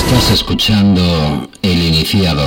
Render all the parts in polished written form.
Estás escuchando El Iniciado.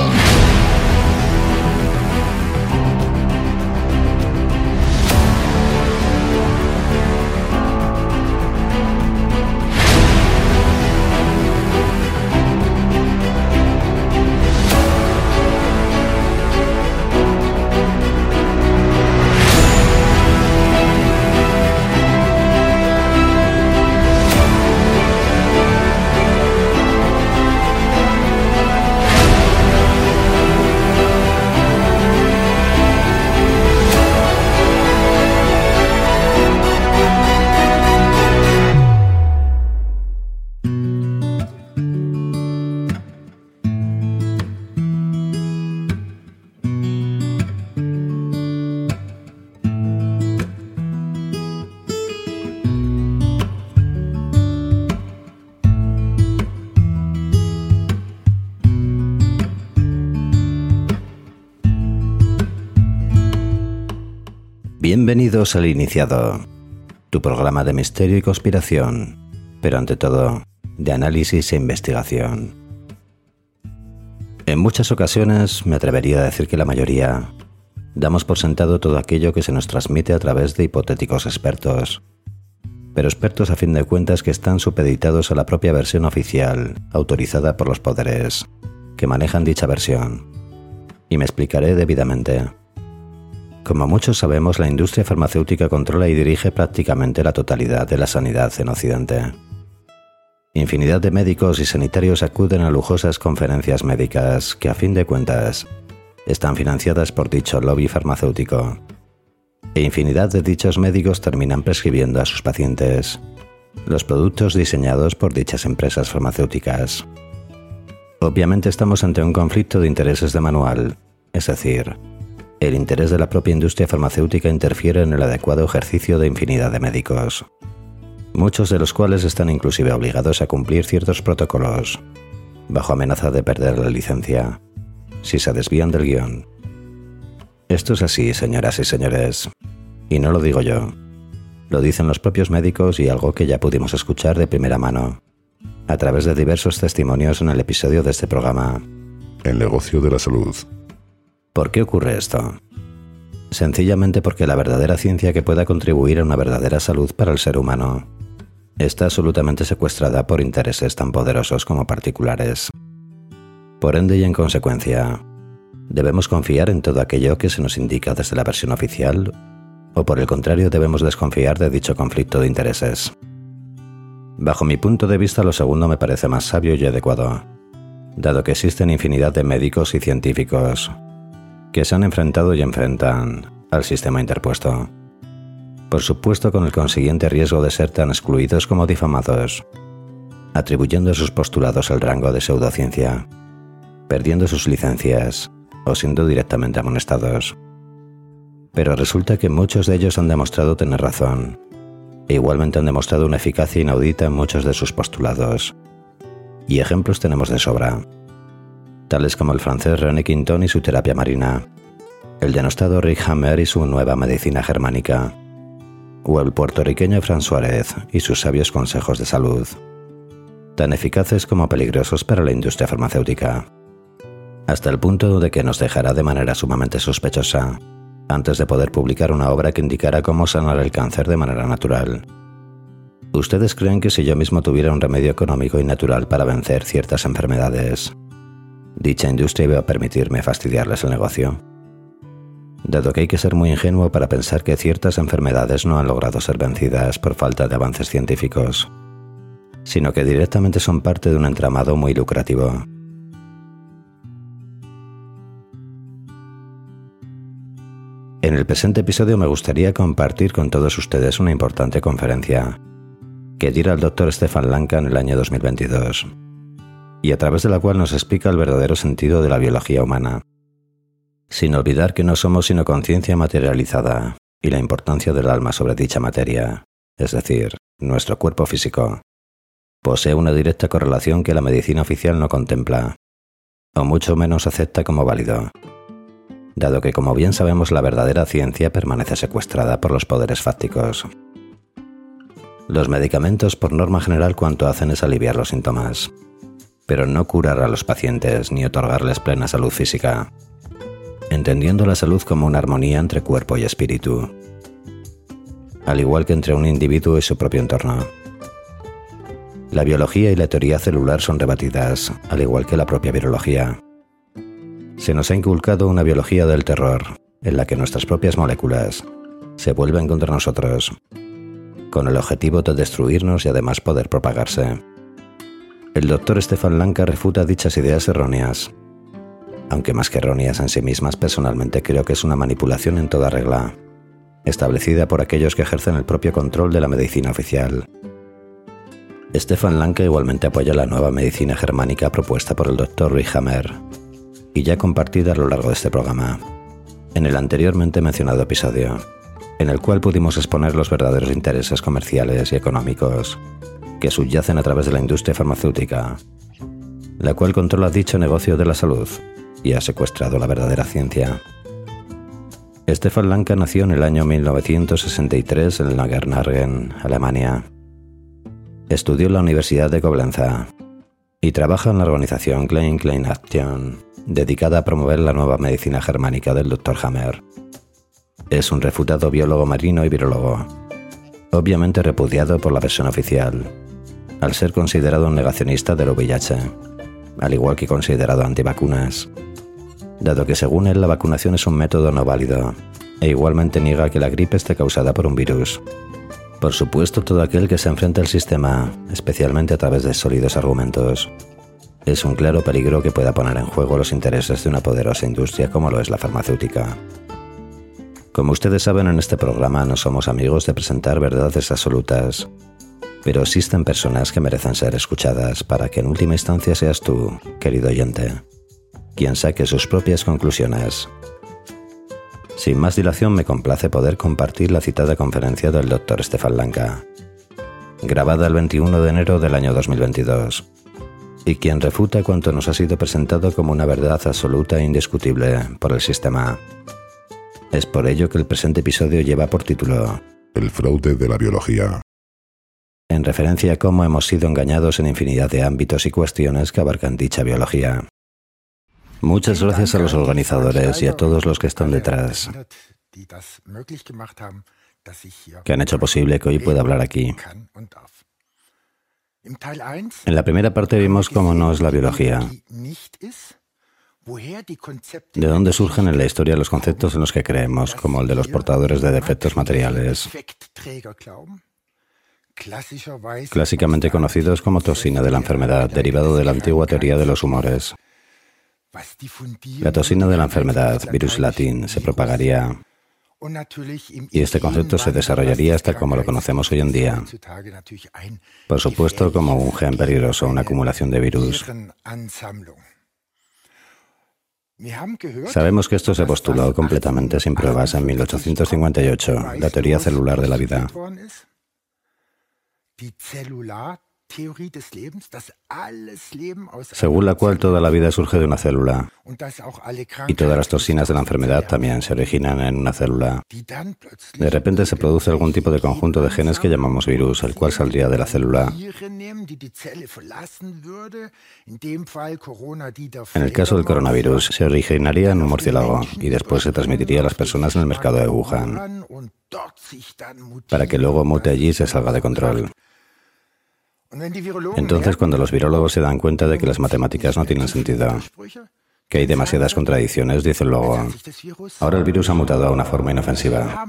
Bienvenidos al Iniciado, tu programa de misterio y conspiración, pero ante todo, de análisis e investigación. En muchas ocasiones, me atrevería a decir que la mayoría, damos por sentado todo aquello que se nos transmite a través de hipotéticos expertos, pero expertos a fin de cuentas que están supeditados a la propia versión oficial, autorizada por los poderes, que manejan dicha versión. Y me explicaré debidamente. Como muchos sabemos, la industria farmacéutica controla y dirige prácticamente la totalidad de la sanidad en Occidente. Infinidad de médicos y sanitarios acuden a lujosas conferencias médicas que, a fin de cuentas, están financiadas por dicho lobby farmacéutico. E infinidad de dichos médicos terminan prescribiendo a sus pacientes los productos diseñados por dichas empresas farmacéuticas. Obviamente estamos ante un conflicto de intereses de manual, es decir, el interés de la propia industria farmacéutica interfiere en el adecuado ejercicio de infinidad de médicos, muchos de los cuales están inclusive obligados a cumplir ciertos protocolos, bajo amenaza de perder la licencia, si se desvían del guión. Esto es así, señoras y señores, y no lo digo yo, lo dicen los propios médicos y algo que ya pudimos escuchar de primera mano, a través de diversos testimonios en el episodio de este programa, El negocio de la salud. ¿Por qué ocurre esto? Sencillamente porque la verdadera ciencia que pueda contribuir a una verdadera salud para el ser humano está absolutamente secuestrada por intereses tan poderosos como particulares. Por ende y en consecuencia, ¿debemos confiar en todo aquello que se nos indica desde la versión oficial? ¿O por el contrario debemos desconfiar de dicho conflicto de intereses? Bajo mi punto de vista, lo segundo me parece más sabio y adecuado, dado que existen infinidad de médicos y científicos que se han enfrentado y enfrentan al sistema interpuesto. Por supuesto, con el consiguiente riesgo de ser tan excluidos como difamados, atribuyendo a sus postulados el rango de pseudociencia, perdiendo sus licencias o siendo directamente amonestados. Pero resulta que muchos de ellos han demostrado tener razón, e igualmente han demostrado una eficacia inaudita en muchos de sus postulados. Y ejemplos tenemos de sobra, tales como el francés René Quinton y su terapia marina, el denostado Rick Hammer y su nueva medicina germánica, o el puertorriqueño Fran Suárez y sus sabios consejos de salud, tan eficaces como peligrosos para la industria farmacéutica, hasta el punto de que nos dejará de manera sumamente sospechosa antes de poder publicar una obra que indicara cómo sanar el cáncer de manera natural. ¿Ustedes creen que si yo mismo tuviera un remedio económico y natural para vencer ciertas enfermedades, dicha industria iba a permitirme fastidiarles el negocio? Dado que hay que ser muy ingenuo para pensar que ciertas enfermedades no han logrado ser vencidas por falta de avances científicos, sino que directamente son parte de un entramado muy lucrativo. En el presente episodio me gustaría compartir con todos ustedes una importante conferencia que diera el Dr. Stefan Lanka en el año 2022, y a través de la cual nos explica el verdadero sentido de la biología humana, sin olvidar que no somos sino conciencia materializada y la importancia del alma sobre dicha materia, es decir, nuestro cuerpo físico, posee una directa correlación que la medicina oficial no contempla, o mucho menos acepta como válido, dado que, como bien sabemos, la verdadera ciencia permanece secuestrada por los poderes fácticos. Los medicamentos, por norma general, cuanto hacen es aliviar los síntomas, pero no curar a los pacientes ni otorgarles plena salud física, entendiendo la salud como una armonía entre cuerpo y espíritu, al igual que entre un individuo y su propio entorno. La biología y la teoría celular son rebatidas, al igual que la propia virología. Se nos ha inculcado una biología del terror, en la que nuestras propias moléculas se vuelven contra nosotros, con el objetivo de destruirnos y además poder propagarse. El doctor Stefan Lanka refuta dichas ideas erróneas, aunque más que erróneas en sí mismas, personalmente creo que es una manipulación en toda regla, establecida por aquellos que ejercen el propio control de la medicina oficial. Stefan Lanka igualmente apoya la nueva medicina germánica propuesta por el Dr. Rick Hammer y ya compartida a lo largo de este programa, en el anteriormente mencionado episodio, en el cual pudimos exponer los verdaderos intereses comerciales y económicos que subyacen a través de la industria farmacéutica, la cual controla dicho negocio de la salud y ha secuestrado la verdadera ciencia. Stefan Lanka nació en el año 1963 en Langenargen, Alemania. Estudió en la Universidad de Coblenza y trabaja en la organización Klein Action, dedicada a promover la nueva medicina germánica del Dr. Hammer. Es un refutado biólogo marino y virólogo, obviamente repudiado por la versión oficial, al ser considerado un negacionista del VIH, al igual que considerado antivacunas, dado que según él la vacunación es un método no válido, e igualmente niega que la gripe esté causada por un virus. Por supuesto, todo aquel que se enfrenta al sistema, especialmente a través de sólidos argumentos, es un claro peligro que pueda poner en juego los intereses de una poderosa industria como lo es la farmacéutica. Como ustedes saben, en este programa no somos amigos de presentar verdades absolutas, pero existen personas que merecen ser escuchadas para que en última instancia seas tú, querido oyente, quien saque sus propias conclusiones. Sin más dilación, me complace poder compartir la citada conferencia del Dr. Stefan Lanka, grabada el 21 de enero del año 2022, y quien refuta cuanto nos ha sido presentado como una verdad absoluta e indiscutible por el sistema. Es por ello que el presente episodio lleva por título El fraude de la biología, en referencia a cómo hemos sido engañados en infinidad de ámbitos y cuestiones que abarcan dicha biología. Muchas gracias a los organizadores y a todos los que están detrás, que han hecho posible que hoy pueda hablar aquí. En la primera parte vimos cómo no es la biología, de dónde surgen en la historia los conceptos en los que creemos, como el de los portadores de defectos materiales, clásicamente conocidos como toxina de la enfermedad, derivado de la antigua teoría de los humores. La toxina de la enfermedad, virus latín, se propagaría y este concepto se desarrollaría hasta como lo conocemos hoy en día. Por supuesto, como un gen peligroso, una acumulación de virus. Sabemos que esto se postuló completamente sin pruebas en 1858, la teoría celular de la vida. Según la cual toda la vida surge de una célula y todas las toxinas de la enfermedad también se originan en una célula. De repente se produce algún tipo de conjunto de genes que llamamos virus, el cual saldría de la célula. En el caso del coronavirus, se originaría en un murciélago y después se transmitiría a las personas en el mercado de Wuhan, para que luego mute allí y se salga de control. Entonces, cuando los virólogos se dan cuenta de que las matemáticas no tienen sentido, que hay demasiadas contradicciones, dicen luego, ahora el virus ha mutado a una forma inofensiva.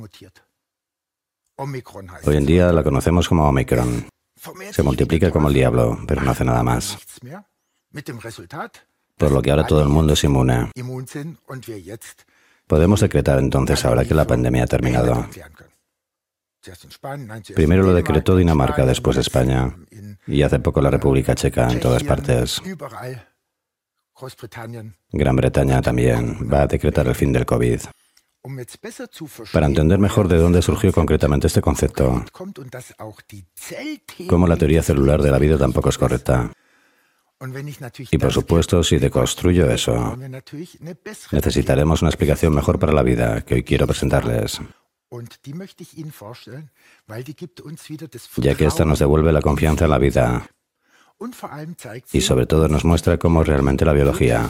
Hoy en día la conocemos como Omicron. Se multiplica como el diablo, pero no hace nada más. Por lo que ahora todo el mundo es inmune. Podemos decretar entonces ahora que la pandemia ha terminado. Primero lo decretó Dinamarca, después España, y hace poco la República Checa en todas partes. Gran Bretaña también va a decretar el fin del COVID. Para entender mejor de dónde surgió concretamente este concepto, cómo la teoría celular de la vida tampoco es correcta. Y por supuesto, si deconstruyo eso, necesitaremos una explicación mejor para la vida que hoy quiero presentarles, ya que esta nos devuelve la confianza en la vida Y sobre todo nos muestra cómo es realmente la biología.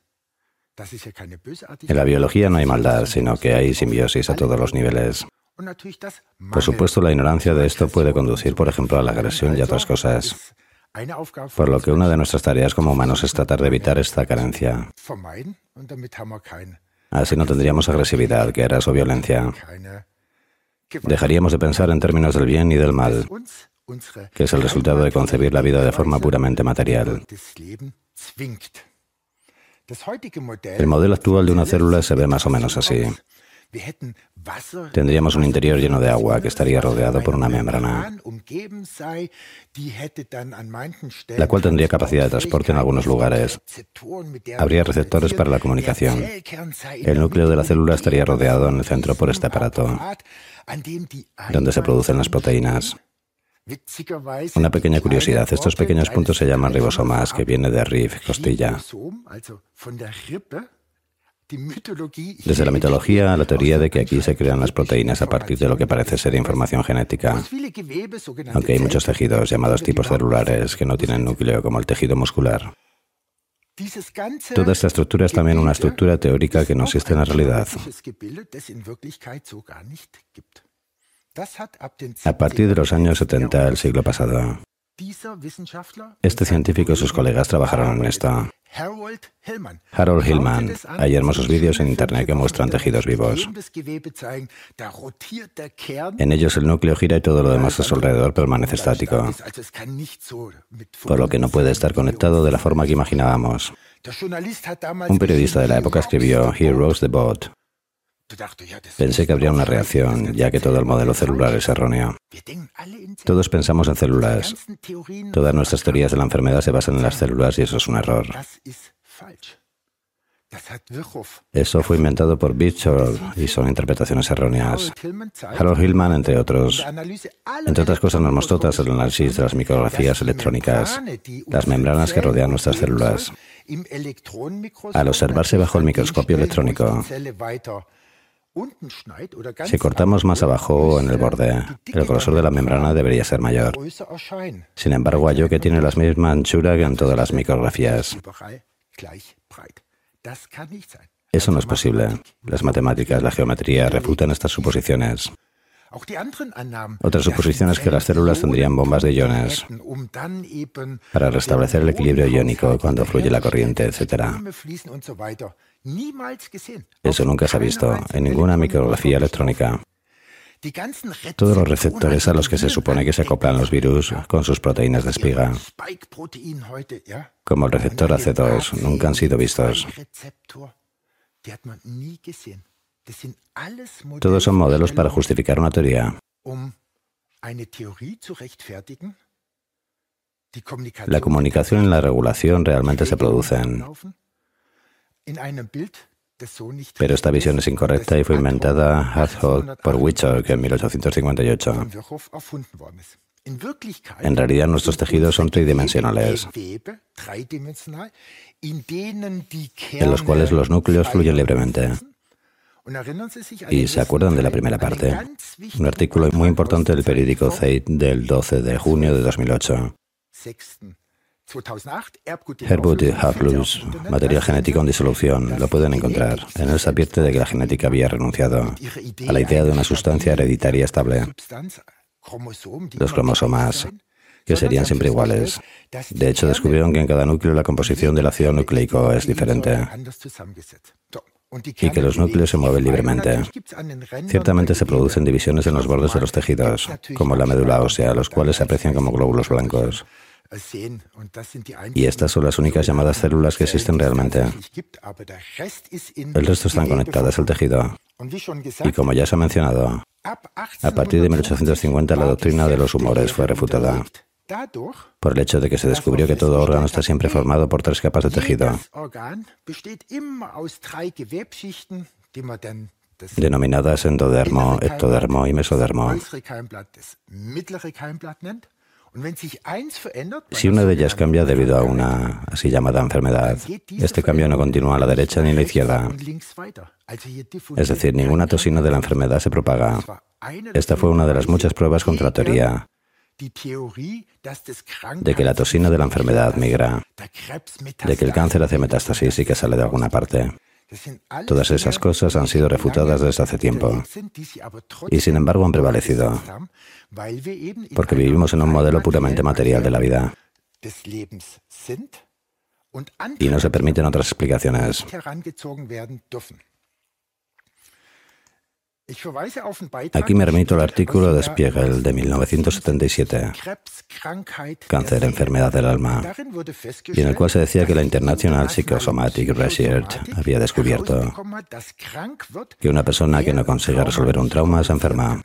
En la biología no hay maldad, sino que hay simbiosis a todos los niveles. Por supuesto, la ignorancia de esto puede conducir, por ejemplo, a la agresión y a otras cosas. Por lo que una de nuestras tareas como humanos es tratar de evitar esta carencia. Así no tendríamos agresividad, guerras o violencia. Dejaríamos de pensar en términos del bien y del mal, que es el resultado de concebir la vida de forma puramente material. El modelo actual de una célula se ve más o menos así. Tendríamos un interior lleno de agua que estaría rodeado por una membrana, la cual tendría capacidad de transporte en algunos lugares. Habría receptores para la comunicación. El núcleo de la célula estaría rodeado en el centro por este aparato, donde se producen las proteínas. Una pequeña curiosidad, estos pequeños puntos se llaman ribosomas, que viene de rib, costilla. Desde la mitología a la teoría de que aquí se crean las proteínas a partir de lo que parece ser información genética, aunque hay muchos tejidos llamados tipos celulares que no tienen núcleo, como el tejido muscular. Toda esta estructura es también una estructura teórica que no existe en la realidad. A partir de los años 70 del siglo pasado, este científico y sus colegas trabajaron en esto. Harold Hillman. Hay hermosos vídeos en internet que muestran tejidos vivos. En ellos el núcleo gira y todo lo demás a su alrededor permanece estático, por lo que no puede estar conectado de la forma que imaginábamos. Un periodista de la época escribió "Here rose the boat". Pensé que habría una reacción, ya que todo el modelo celular es erróneo. Todos pensamos en células. Todas nuestras teorías de la enfermedad se basan en las células y eso es un error. Eso fue inventado por Virchow y son interpretaciones erróneas. Harold Hillman, entre otras cosas, nos mostró tras el análisis de las micrografías electrónicas, las membranas que rodean nuestras células. Al observarse bajo el microscopio electrónico, si cortamos más abajo o en el borde, el grosor de la membrana debería ser mayor. Sin embargo, halló que tiene la misma anchura que en todas las micrografías. Eso no es posible. Las matemáticas, la geometría refutan estas suposiciones. Otra suposición es que las células tendrían bombas de iones para restablecer el equilibrio iónico cuando fluye la corriente, etc. Eso nunca se ha visto en ninguna micrografía electrónica. Todos los receptores a los que se supone que se acoplan los virus con sus proteínas de espiga, como el receptor AC2, nunca han sido vistos. Todos son modelos para justificar una teoría. La comunicación y la regulación realmente se producen. Pero esta visión es incorrecta y fue inventada ad hoc por Virchow en 1858. En realidad nuestros tejidos son tridimensionales, en los cuales los núcleos fluyen libremente. ¿Y se acuerdan de la primera parte? Un artículo muy importante del periódico Zeit del 12 de junio de 2008. Herbut y Haplus, material genético en disolución, lo pueden encontrar. En él se advierte de que la genética había renunciado a la idea de una sustancia hereditaria estable, los cromosomas, que serían siempre iguales. De hecho, descubrieron que en cada núcleo la composición del ácido nucleico es diferente y que los núcleos se mueven libremente. Ciertamente se producen divisiones en los bordes de los tejidos, como la médula ósea, los cuales se aprecian como glóbulos blancos. Y estas son las únicas llamadas células que existen realmente. El resto están conectadas al tejido. Y como ya se ha mencionado, a partir de 1850 la doctrina de los humores fue refutada por el hecho de que se descubrió que todo órgano está siempre formado por 3 capas de tejido, denominadas endodermo, ectodermo y mesodermo. Si una de ellas cambia debido a una así llamada enfermedad, este cambio no continúa a la derecha ni a la izquierda. Es decir, ninguna toxina de la enfermedad se propaga. Esta fue una de las muchas pruebas contra la teoría de que la toxina de la enfermedad migra, de que el cáncer hace metástasis y que sale de alguna parte. Todas esas cosas han sido refutadas desde hace tiempo y sin embargo han prevalecido, porque vivimos en un modelo puramente material de la vida y no se permiten otras explicaciones. Aquí me remito al artículo de Spiegel de 1977, Cáncer, enfermedad del alma, y en el cual se decía que la International Psychosomatic Research había descubierto que una persona que no consiga resolver un trauma se enferma.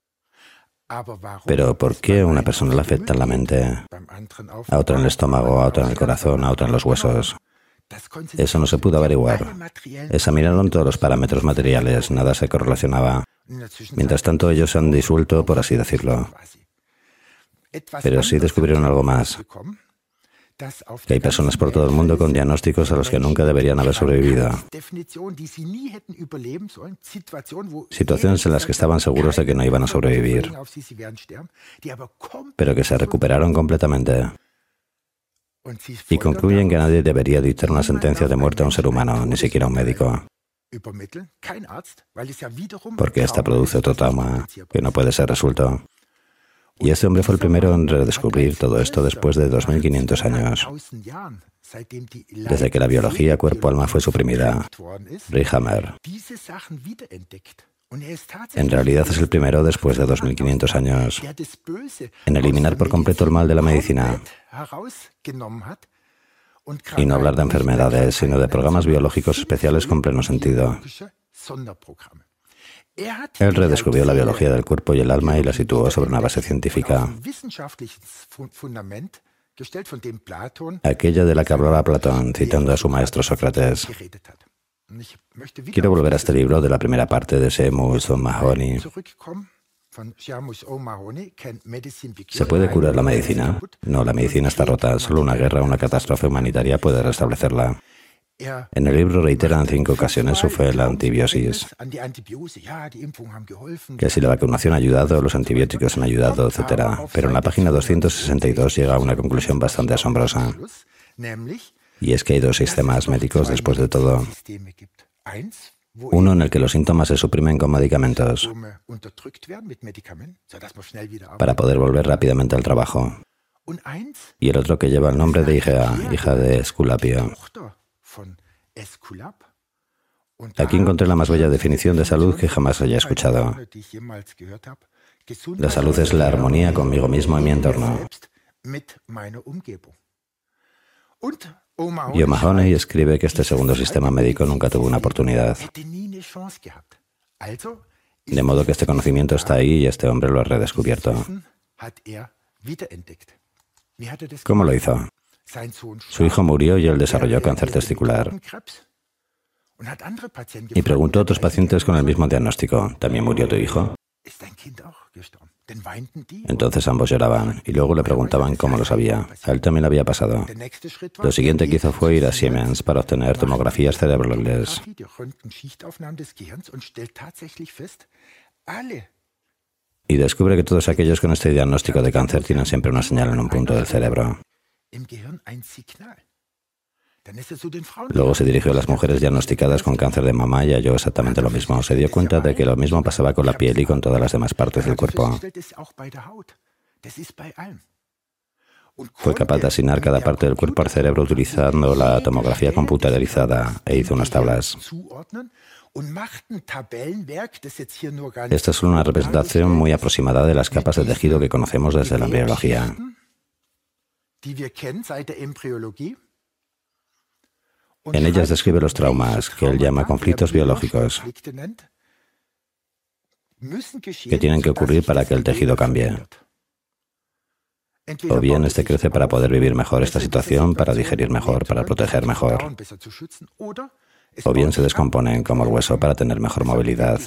Pero ¿por qué a una persona le afecta en la mente, a otra en el estómago, a otra en el corazón, a otra en los huesos? Eso no se pudo averiguar. Examinaron todos los parámetros materiales, nada se correlacionaba. Mientras tanto, ellos se han disuelto, por así decirlo. Pero sí descubrieron algo más, que hay personas por todo el mundo con diagnósticos a los que nunca deberían haber sobrevivido. Situaciones en las que estaban seguros de que no iban a sobrevivir, pero que se recuperaron completamente. Y concluyen que nadie debería dictar una sentencia de muerte a un ser humano, ni siquiera un médico, porque esta produce otro trauma que no puede ser resuelto. Y este hombre fue el primero en redescubrir todo esto después de 2500 años, desde que la biología cuerpo-alma fue suprimida. Rick Hammer. En realidad es el primero después de 2500 años en eliminar por completo el mal de la medicina y no hablar de enfermedades, sino de programas biológicos especiales con pleno sentido. Él redescubrió la biología del cuerpo y el alma y la situó sobre una base científica, aquella de la que hablaba Platón, citando a su maestro Sócrates. Quiero volver a este libro de la primera parte de Seamus O'Mahony. ¿Se puede curar la medicina? No, la medicina está rota. Solo una guerra o una catástrofe humanitaria puede restablecerla. En el libro reitera en 5 ocasiones su fe en la antibiosis, que si la vacunación ha ayudado, los antibióticos han ayudado, etc. Pero en la página 262 llega a una conclusión bastante asombrosa. Y es que hay 2 sistemas médicos después de todo. Uno en el que los síntomas se suprimen con medicamentos para poder volver rápidamente al trabajo. Y el otro que lleva el nombre de Igea, hija de Esculapio. Aquí encontré la más bella definición de salud que jamás haya escuchado. La salud es la armonía conmigo mismo y mi entorno. Y O'Mahony escribe que este segundo sistema médico nunca tuvo una oportunidad. De modo que este conocimiento está ahí y este hombre lo ha redescubierto. ¿Cómo lo hizo? Su hijo murió y él desarrolló cáncer testicular. Y preguntó a otros pacientes con el mismo diagnóstico, ¿también murió tu hijo? Entonces ambos lloraban y luego le preguntaban cómo lo sabía. A él también le había pasado. Lo siguiente que hizo fue ir a Siemens para obtener tomografías cerebrales. Y descubre que todos aquellos con este diagnóstico de cáncer tienen siempre una señal en un punto del cerebro. Luego se dirigió a las mujeres diagnosticadas con cáncer de mama y halló exactamente lo mismo. Se dio cuenta de que lo mismo pasaba con la piel y con todas las demás partes del cuerpo. Fue capaz de asignar cada parte del cuerpo al cerebro utilizando la tomografía computarizada e hizo unas tablas. Esta es solo una representación muy aproximada de las capas de tejido que conocemos desde la embriología. En ellas describe los traumas, que él llama conflictos biológicos, que tienen que ocurrir para que el tejido cambie. O bien este crece para poder vivir mejor esta situación, para digerir mejor, para proteger mejor. O bien se descomponen como el hueso para tener mejor movilidad.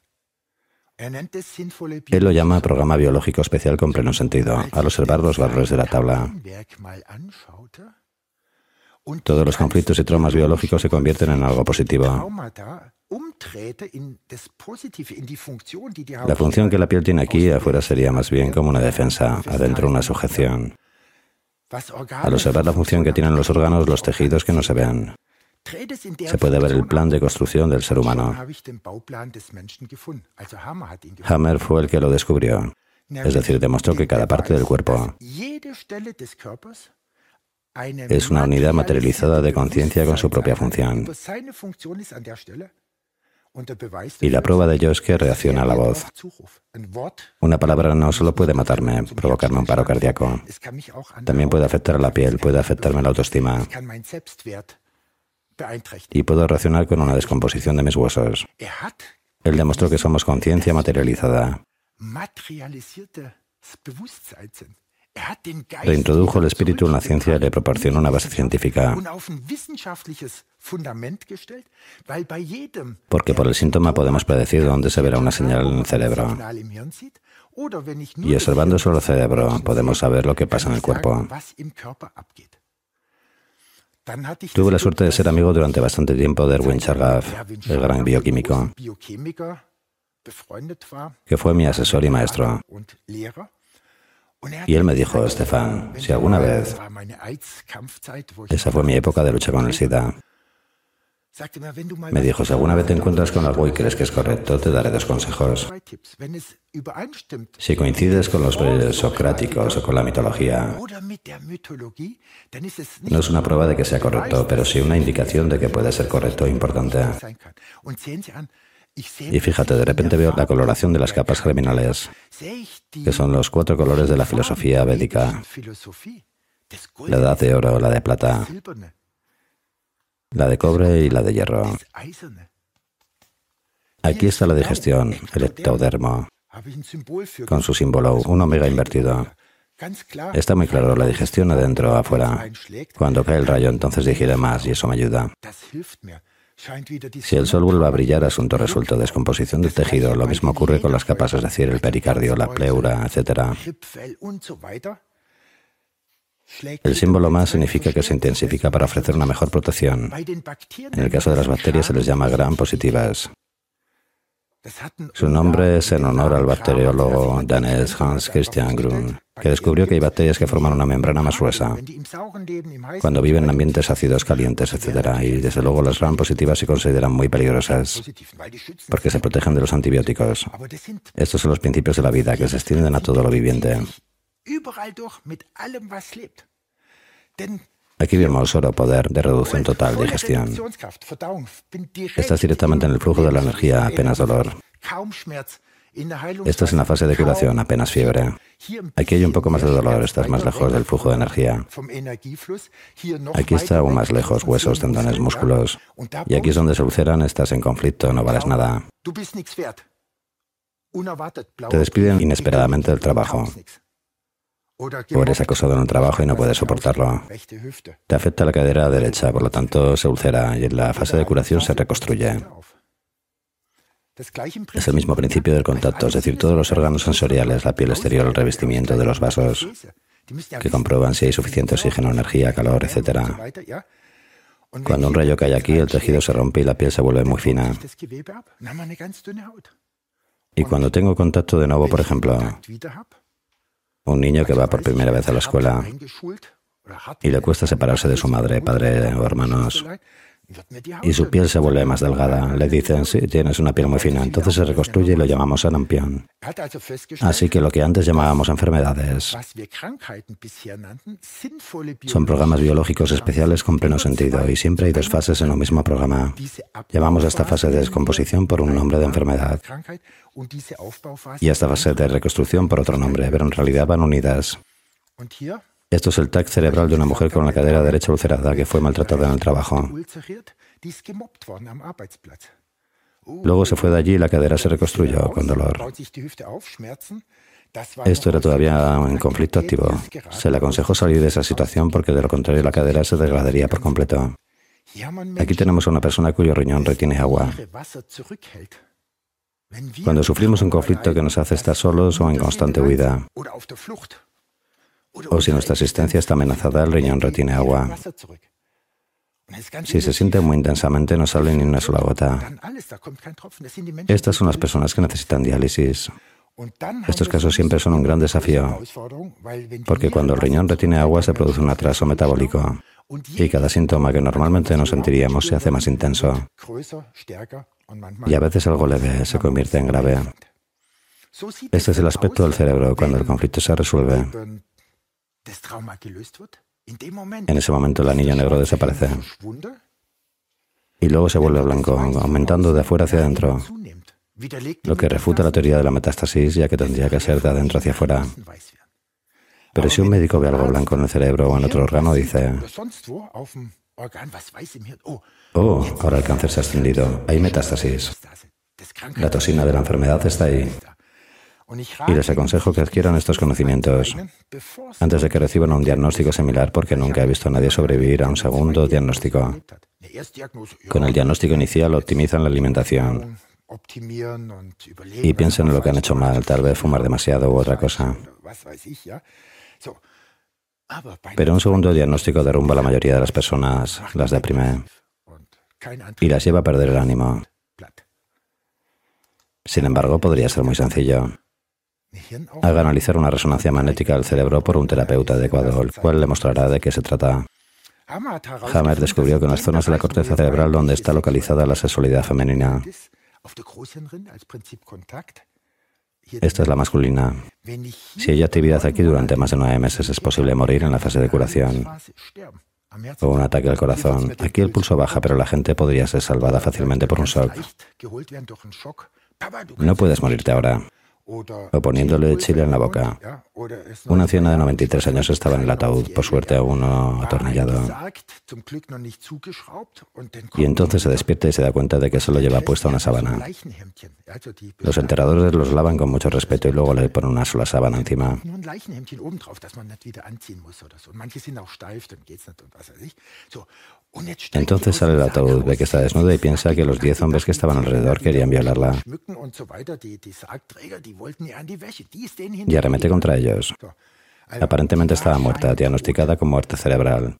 Él lo llama programa biológico especial con pleno sentido. Al observar los valores de la tabla, todos los conflictos y traumas biológicos se convierten en algo positivo. La función que la piel tiene aquí afuera sería más bien como una defensa, adentro una sujeción. Al observar la función que tienen los órganos, los tejidos que no se ven, se puede ver el plan de construcción del ser humano. Hammer fue el que lo descubrió, es decir, demostró que cada parte del cuerpo es una unidad materializada de conciencia con su propia función. Y la prueba de ello es que reacciona a la voz. Una palabra no solo puede matarme, provocarme un paro cardíaco. También puede afectar a la piel, puede afectarme la autoestima. Y puedo reaccionar con una descomposición de mis huesos. Él demostró que somos conciencia materializada. Reintrodujo el espíritu en la ciencia y le proporcionó una base científica. Porque por el síntoma podemos predecir dónde se verá una señal en el cerebro. Y observando solo el cerebro podemos saber lo que pasa en el cuerpo. Tuve la suerte de ser amigo durante bastante tiempo de Erwin Chargaff, el gran bioquímico, que fue mi asesor y maestro. Y él me dijo: Stefan, si alguna vez... Esa fue mi época de lucha con el SIDA. Me dijo: si alguna vez te encuentras con algo y crees que es correcto, te daré 2 consejos. Si coincides con los socráticos o con la mitología, no es una prueba de que sea correcto, pero sí una indicación de que puede ser correcto e importante. Y fíjate, de repente veo la coloración de las capas germinales, que son los 4 colores de la filosofía védica: la edad de oro, la de plata, la de cobre y la de hierro. Aquí está la digestión, el ectodermo, con su símbolo, un omega invertido. Está muy claro, la digestión adentro, afuera. Cuando cae el rayo, entonces digiere más y eso me ayuda. Si el sol vuelve a brillar, asunto resuelto. Descomposición del tejido. Lo mismo ocurre con las capas, es decir, el pericardio, la pleura, etc. El símbolo más significa que se intensifica para ofrecer una mejor protección. En el caso de las bacterias se les llama gram positivas. Su nombre es en honor al bacteriólogo danés Hans Christian Grun, que descubrió que hay bacterias que forman una membrana más gruesa cuando viven en ambientes ácidos, calientes, etc. Y desde luego las gram positivas se consideran muy peligrosas porque se protegen de los antibióticos. Estos son los principios de la vida que se extienden a todo lo viviente. Aquí vemos oro, poder de reducción total, digestión. Estás directamente en el flujo de la energía, apenas dolor. Estás en la fase de curación, apenas fiebre. Aquí hay un poco más de dolor, estás más lejos del flujo de energía. Aquí está aún más lejos, huesos, tendones, músculos. Y aquí es donde se ulceran, estás en conflicto, no vales nada. Te despiden inesperadamente del trabajo. O eres acosado en un trabajo y no puedes soportarlo. Te afecta la cadera derecha, por lo tanto se ulcera y en la fase de curación se reconstruye. Es el mismo principio del contacto, es decir, todos los órganos sensoriales, la piel exterior, el revestimiento de los vasos, que comprueban si hay suficiente oxígeno, energía, calor, etc. Cuando un rayo cae aquí, el tejido se rompe y la piel se vuelve muy fina. Y cuando tengo contacto de nuevo, por ejemplo, un niño que va por primera vez a la escuela y le cuesta separarse de su madre, padre o hermanos, y su piel se vuelve más delgada. Le dicen: sí, tienes una piel muy fina. Entonces se reconstruye y lo llamamos sarampión. Así que lo que antes llamábamos enfermedades son programas biológicos especiales con pleno sentido, y siempre hay 2 fases en un mismo programa. Llamamos a esta fase de descomposición por un nombre de enfermedad y a esta fase de reconstrucción por otro nombre, pero en realidad van unidas. Esto es el TAC cerebral de una mujer con la cadera derecha ulcerada que fue maltratada en el trabajo. Luego se fue de allí y la cadera se reconstruyó con dolor. Esto era todavía en conflicto activo. Se le aconsejó salir de esa situación porque de lo contrario la cadera se degradaría por completo. Aquí tenemos a una persona cuyo riñón retiene agua. Cuando sufrimos un conflicto que nos hace estar solos o en constante huida, o si nuestra existencia está amenazada, el riñón retiene agua. Si se siente muy intensamente, no sale ni una sola gota. Estas son las personas que necesitan diálisis. Estos casos siempre son un gran desafío, porque cuando el riñón retiene agua se produce un atraso metabólico y cada síntoma que normalmente no sentiríamos se hace más intenso. Y a veces algo leve se convierte en grave. Este es el aspecto del cerebro cuando el conflicto se resuelve. En ese momento el anillo negro desaparece y luego se vuelve blanco, aumentando de afuera hacia adentro, lo que refuta la teoría de la metástasis, ya que tendría que ser de adentro hacia afuera. Pero si un médico ve algo blanco en el cerebro o en otro órgano, dice: oh, ahora el cáncer se ha extendido, hay metástasis. La toxina de la enfermedad está ahí. Y les aconsejo que adquieran estos conocimientos antes de que reciban un diagnóstico similar, porque nunca he visto a nadie sobrevivir a un segundo diagnóstico. Con el diagnóstico inicial optimizan la alimentación y piensan en lo que han hecho mal, tal vez fumar demasiado u otra cosa. Pero un segundo diagnóstico derrumba a la mayoría de las personas, las deprime y las lleva a perder el ánimo. Sin embargo, podría ser muy sencillo. Haga analizar una resonancia magnética del cerebro por un terapeuta adecuado, el cual le mostrará de qué se trata. Hammer descubrió que en las zonas de la corteza cerebral donde está localizada la sexualidad femenina, esta es la masculina. Si hay actividad aquí durante más de 9 meses, es posible morir en la fase de curación o un ataque al corazón. Aquí el pulso baja, pero la gente podría ser salvada fácilmente por un shock. No puedes morirte ahora. O poniéndole chile en la boca. Una anciana de 93 años estaba en el ataúd, por suerte aún no atornillado. Y entonces se despierta y se da cuenta de que solo lleva puesta una sábana. Los enterradores los lavan con mucho respeto y luego le ponen una sola sábana encima. Entonces sale el ataúd, ve que está desnuda y piensa que los 10 hombres que estaban alrededor querían violarla. Y arremete contra ellos. Aparentemente estaba muerta, diagnosticada con muerte cerebral.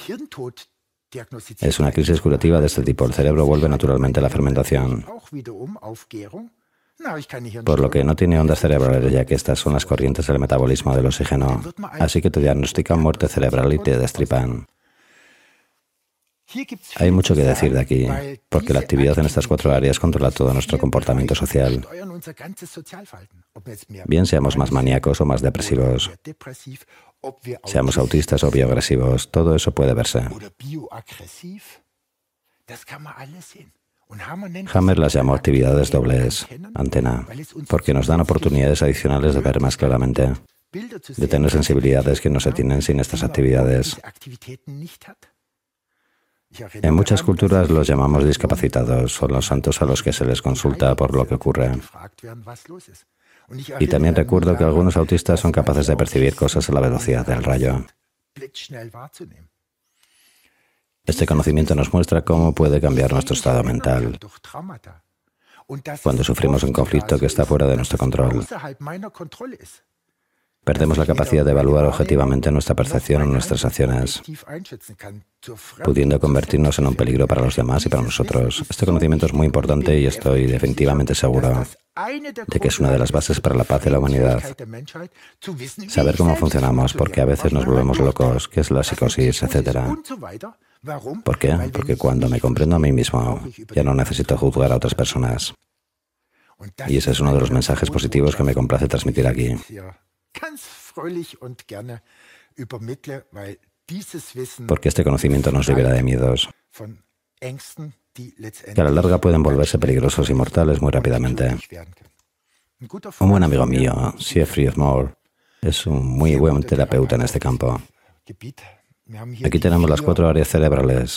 Es una crisis curativa de este tipo. El cerebro vuelve naturalmente a la fermentación, por lo que no tiene ondas cerebrales, ya que estas son las corrientes del metabolismo del oxígeno. Así que te diagnostican muerte cerebral y te destripan. Hay mucho que decir de aquí, porque la actividad en estas 4 áreas controla todo nuestro comportamiento social. Bien seamos más maníacos o más depresivos, seamos autistas o bioagresivos, todo eso puede verse. Hammer las llamó actividades dobles, antena, porque nos dan oportunidades adicionales de ver más claramente, de tener sensibilidades que no se tienen sin estas actividades. En muchas culturas los llamamos discapacitados, son los santos a los que se les consulta por lo que ocurre. Y también recuerdo que algunos autistas son capaces de percibir cosas a la velocidad del rayo. Este conocimiento nos muestra cómo puede cambiar nuestro estado mental cuando sufrimos un conflicto que está fuera de nuestro control. Perdemos la capacidad de evaluar objetivamente nuestra percepción o nuestras acciones, pudiendo convertirnos en un peligro para los demás y para nosotros. Este conocimiento es muy importante y estoy definitivamente seguro de que es una de las bases para la paz de la humanidad. Saber cómo funcionamos, porque a veces nos volvemos locos, qué es la psicosis, etc. ¿Por qué? Porque cuando me comprendo a mí mismo, ya no necesito juzgar a otras personas. Y ese es uno de los mensajes positivos que me complace transmitir aquí. Porque este conocimiento nos libera de miedos que a la larga pueden volverse peligrosos y mortales muy rápidamente. Un buen amigo mío, Siegfried Moore, es un muy buen terapeuta en este campo. Aquí tenemos las 4 áreas cerebrales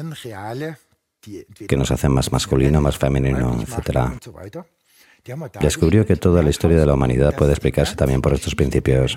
que nos hacen más masculino, más femenino, etc. Descubrió que toda la historia de la humanidad puede explicarse también por estos principios.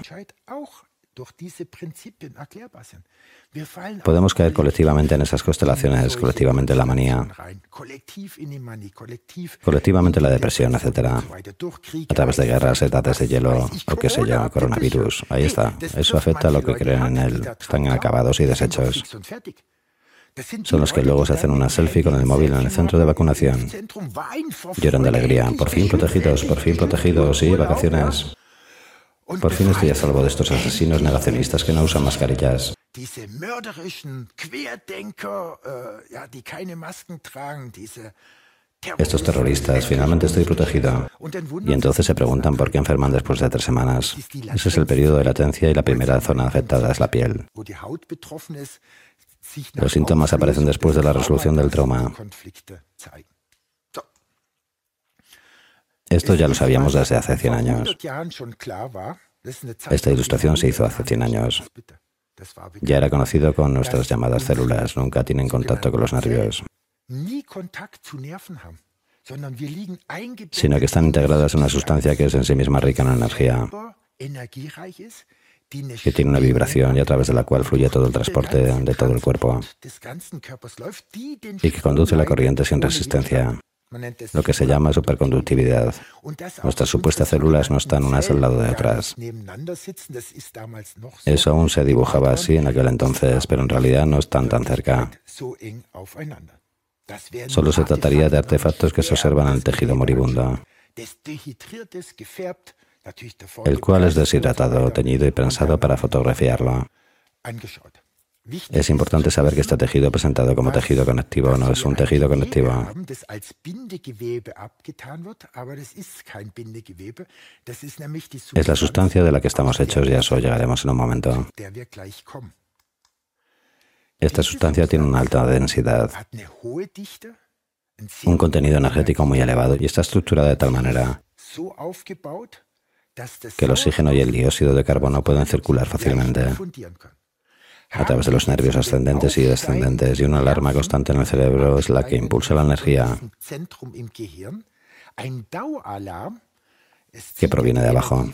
Podemos caer colectivamente en esas constelaciones, colectivamente en la manía, colectivamente en la depresión, etc. A través de guerras, edades de hielo, o qué sé yo, coronavirus. Ahí está. Eso afecta a lo que creen en él. Están acabados y deshechos. Son los que luego se hacen una selfie con el móvil en el centro de vacunación. Lloran de alegría. Por fin protegidos, sí, vacaciones. Por fin estoy a salvo de estos asesinos negacionistas que no usan mascarillas. Estos terroristas, finalmente estoy protegido. Y entonces se preguntan por qué enferman después de 3 semanas. Ese es el periodo de latencia y la primera zona afectada es la piel. Los síntomas aparecen después de la resolución del trauma. Esto ya lo sabíamos desde hace 100 años. Esta ilustración se hizo hace 100 años. Ya era conocido con nuestras llamadas células. Nunca tienen contacto con los nervios, sino que están integradas en una sustancia que es en sí misma rica en energía, que tiene una vibración y a través de la cual fluye todo el transporte de todo el cuerpo y que conduce la corriente sin resistencia, lo que se llama superconductividad. Nuestras supuestas células no están unas al lado de otras. Eso aún se dibujaba así en aquel entonces, pero en realidad no están tan cerca. Solo se trataría de artefactos que se observan en el tejido moribundo, el cual es deshidratado, teñido y prensado para fotografiarlo. Es importante saber que este tejido presentado como tejido conectivo no es un tejido conectivo. Es la sustancia de la que estamos hechos y a eso llegaremos en un momento. Esta sustancia tiene una alta densidad, un contenido energético muy elevado y está estructurada de tal manera que el oxígeno y el dióxido de carbono pueden circular fácilmente a través de los nervios ascendentes y descendentes, y una alarma constante en el cerebro es la que impulsa la energía que proviene de abajo.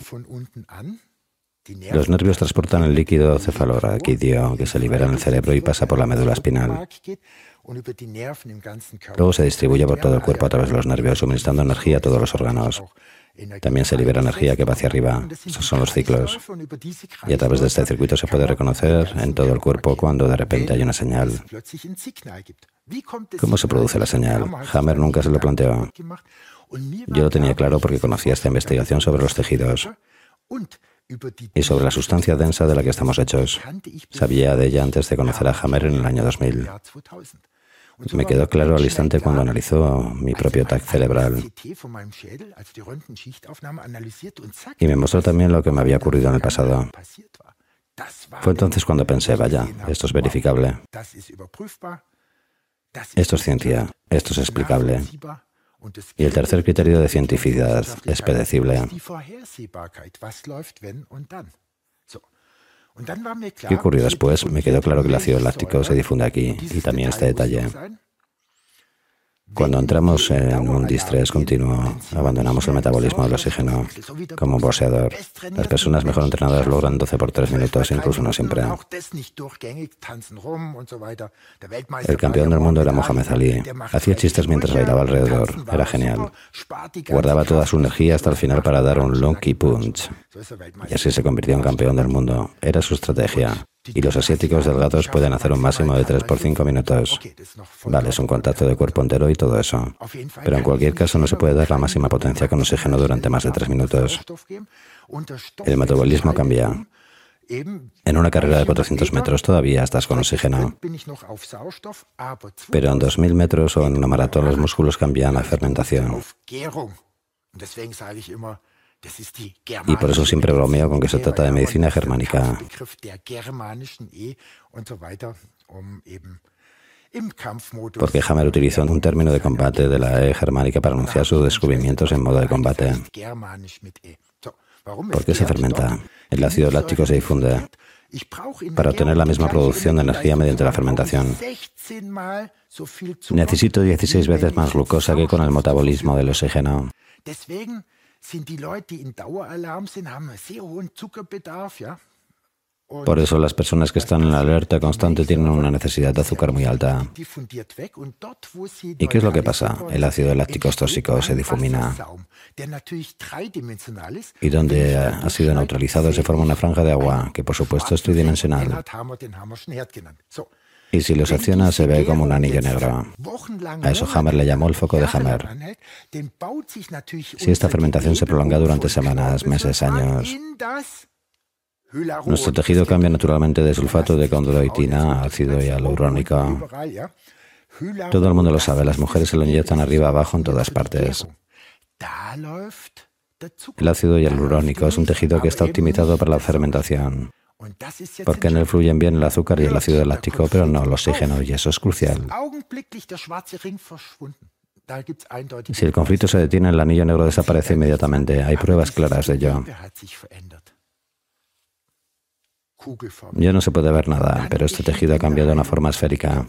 Los nervios transportan el líquido cefalorraquídeo que se libera en el cerebro y pasa por la médula espinal. Luego se distribuye por todo el cuerpo a través de los nervios, suministrando energía a todos los órganos. También se libera energía que va hacia arriba. Esos son los ciclos. Y a través de este circuito se puede reconocer en todo el cuerpo cuando de repente hay una señal. ¿Cómo se produce la señal? Hammer nunca se lo planteó. Yo lo tenía claro porque conocía esta investigación sobre los tejidos y sobre la sustancia densa de la que estamos hechos. Sabía de ella antes de conocer a Hammer en el año 2000. Me quedó claro al instante cuando analizó mi propio TAC cerebral y me mostró también lo que me había ocurrido en el pasado. Fue entonces cuando pensé, vaya, esto es verificable. Esto es ciencia, esto es explicable. Y el tercer criterio de cientificidad es predecible. ¿Qué ocurrió después? Me quedó claro que el ácido láctico se difunde aquí, y también este detalle. Cuando entramos en un distrés continuo, abandonamos el metabolismo del oxígeno como un boxeador. Las personas mejor entrenadas logran 12 por 3 minutos, incluso no siempre. El campeón del mundo era Mohamed Ali. Hacía chistes mientras bailaba alrededor. Era genial. Guardaba toda su energía hasta el final para dar un lucky punch. Y así se convirtió en campeón del mundo. Era su estrategia. Y los asiáticos delgados pueden hacer un máximo de 3 por 5 minutos. Vale, es un contacto de cuerpo entero y todo eso. Pero en cualquier caso no se puede dar la máxima potencia con oxígeno durante más de 3 minutos. El metabolismo cambia. En una carrera de 400 metros todavía estás con oxígeno. Pero en 2000 metros o en una maratón los músculos cambian a fermentación. Y por eso siempre bromeo con que se trata de medicina germánica. Porque Hammer utilizó un término de combate de la E germánica para anunciar sus descubrimientos en modo de combate. ¿Por qué se fermenta? El ácido láctico se difunde para obtener la misma producción de energía mediante la fermentación. Necesito 16 veces más glucosa que con el metabolismo del oxígeno. Por eso las personas que están en la alerta constante tienen una necesidad de azúcar muy alta. ¿Y qué es lo que pasa? El ácido láctico tóxico se difumina. Y donde ha sido neutralizado se forma una franja de agua, que por supuesto es tridimensional. Y si los acciona se ve como un anillo negro. A eso Hammer le llamó el foco de Hammer. Si esta fermentación se prolonga durante semanas, meses, años, nuestro tejido cambia naturalmente de sulfato de condroitina a ácido hialurónico. Todo el mundo lo sabe, las mujeres se lo inyectan arriba, abajo, en todas partes. El ácido hialurónico es un tejido que está optimizado para la fermentación, porque en él fluyen bien el azúcar y el ácido láctico, pero no el oxígeno, y eso es crucial. Si el conflicto se detiene, el anillo negro desaparece inmediatamente. Hay pruebas claras de ello. Ya no se puede ver nada, pero este tejido ha cambiado de una forma esférica.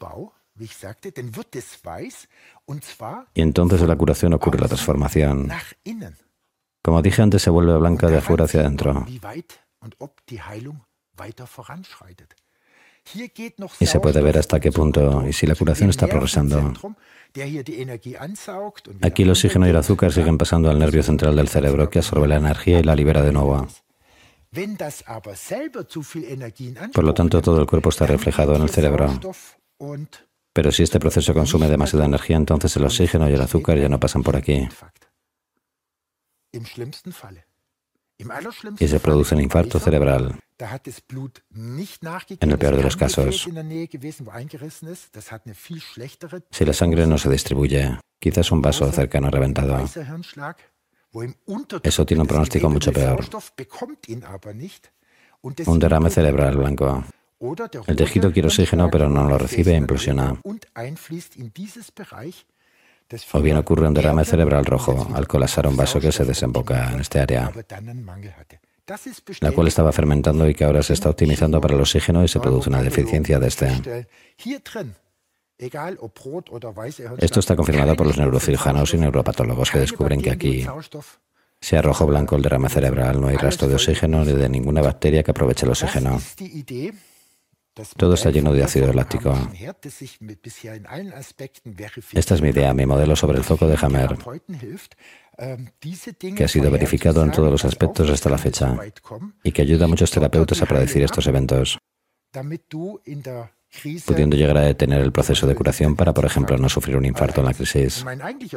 Y entonces en la curación ocurre la transformación. Como dije antes, se vuelve blanca de afuera hacia adentro. Y se puede ver hasta qué punto y si la curación está progresando. Aquí el oxígeno y el azúcar siguen pasando al nervio central del cerebro, que absorbe la energía y la libera de nuevo. Por lo tanto, todo el cuerpo está reflejado en el cerebro. Pero si este proceso consume demasiada energía, entonces el oxígeno y el azúcar ya no pasan por aquí. Y se produce un infarto cerebral. En el peor de los casos, si la sangre no se distribuye, quizás un vaso cercano reventado. Eso tiene un pronóstico mucho peor. Un derrame cerebral blanco. El tejido quiere oxígeno, pero no lo recibe e implosiona. O bien ocurre un derrame cerebral rojo al colapsar un vaso que se desemboca en este área, la cual estaba fermentando y que ahora se está optimizando para el oxígeno y se produce una deficiencia de este. Esto está confirmado por los neurocirujanos y neuropatólogos que descubren que aquí, sea rojo o blanco el derrame cerebral, no hay rastro de oxígeno ni de ninguna bacteria que aproveche el oxígeno. Todo está lleno de ácido láctico. Esta es mi idea, mi modelo sobre el foco de Hammer, que ha sido verificado en todos los aspectos hasta la fecha y que ayuda a muchos terapeutas a predecir estos eventos, pudiendo llegar a detener el proceso de curación para, por ejemplo, no sufrir un infarto en la crisis.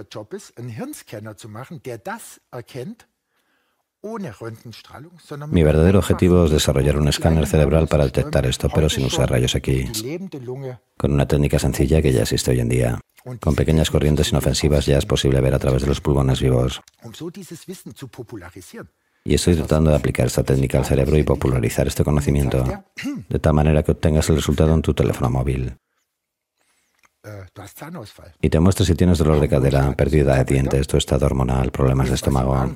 Mi verdadero objetivo es desarrollar un escáner cerebral para detectar esto, pero sin usar rayos X, con una técnica sencilla que ya existe hoy en día. Con pequeñas corrientes inofensivas ya es posible ver a través de los pulmones vivos. Y estoy tratando de aplicar esta técnica al cerebro y popularizar este conocimiento, de tal manera que obtengas el resultado en tu teléfono móvil. Y te muestra si tienes dolor de cadera, pérdida de dientes, tu estado hormonal, problemas de estómago.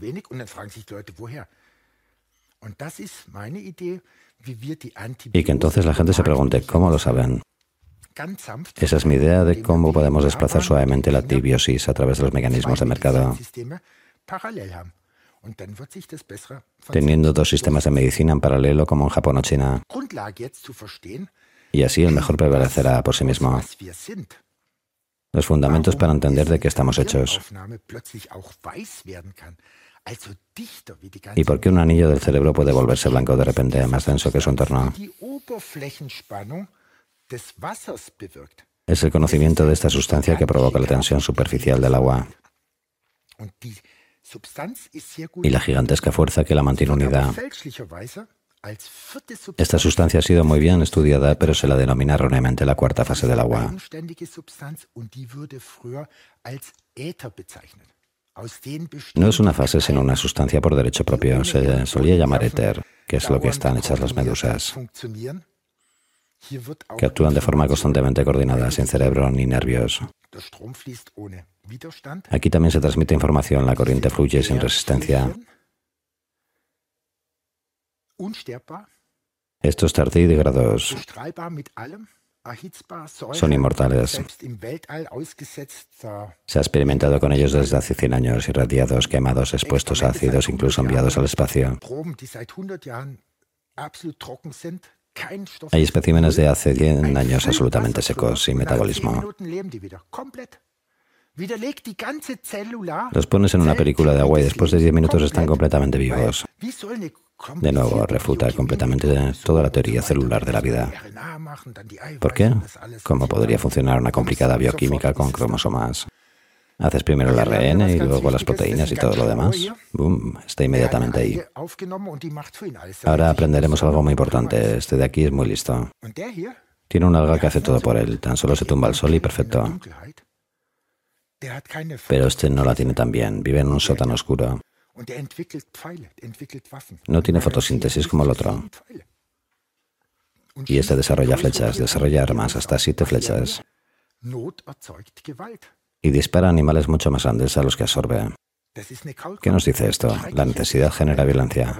Y que entonces la gente se pregunte, ¿cómo lo saben? Esa es mi idea de cómo podemos desplazar suavemente la antibiosis a través de los mecanismos de mercado, teniendo dos sistemas de medicina en paralelo como en Japón o China. Y así el mejor prevalecerá por sí mismo. Los fundamentos para entender de qué estamos hechos. ¿Y por qué un anillo del cerebro puede volverse blanco de repente, más denso que su entorno? Es el conocimiento de esta sustancia que provoca la tensión superficial del agua y la gigantesca fuerza que la mantiene unida. Esta sustancia ha sido muy bien estudiada, pero se la denomina erróneamente la cuarta fase del agua. No es una fase, sino una sustancia por derecho propio. Se solía llamar éter, que es lo que están hechas las medusas, que actúan de forma constantemente coordinada, sin cerebro ni nervios. Aquí también se transmite información, la corriente fluye sin resistencia. Estos tardígrados son inmortales. Se ha experimentado con ellos desde hace 100 años, irradiados, quemados, expuestos a ácidos, incluso enviados al espacio. Hay especímenes de hace 100 años absolutamente secos, sin metabolismo. Los pones en una película de agua y después de 10 minutos están completamente vivos. De nuevo, refuta completamente toda la teoría celular de la vida. ¿Por qué? ¿Cómo podría funcionar una complicada bioquímica con cromosomas? Haces primero el ARN y luego las proteínas y todo lo demás. ¡Bum! Está inmediatamente ahí. Ahora aprenderemos algo muy importante. Este de aquí es muy listo. Tiene un alga que hace todo por él. Tan solo se tumba al sol y perfecto. Pero este no la tiene tan bien. Vive en un sótano oscuro. No tiene fotosíntesis como el otro. Y este desarrolla flechas, desarrolla armas, hasta 7 flechas. Y dispara animales mucho más grandes a los que absorbe. ¿Qué nos dice esto? La necesidad genera violencia.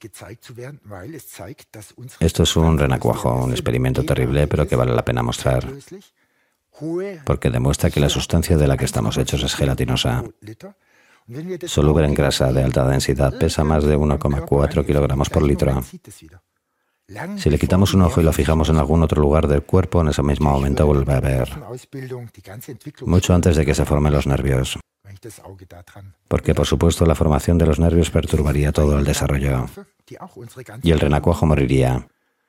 Esto es un renacuajo, un experimento terrible, pero que vale la pena mostrar. Porque demuestra que la sustancia de la que estamos hechos es gelatinosa. Soluble en grasa de alta densidad, pesa más de 1,4 kilogramos por litro. Si le quitamos un ojo y lo fijamos en algún otro lugar del cuerpo, en ese mismo momento vuelve a ver. Mucho antes de que se formen los nervios. Porque, por supuesto, la formación de los nervios perturbaría todo el desarrollo. Y el renacuajo moriría.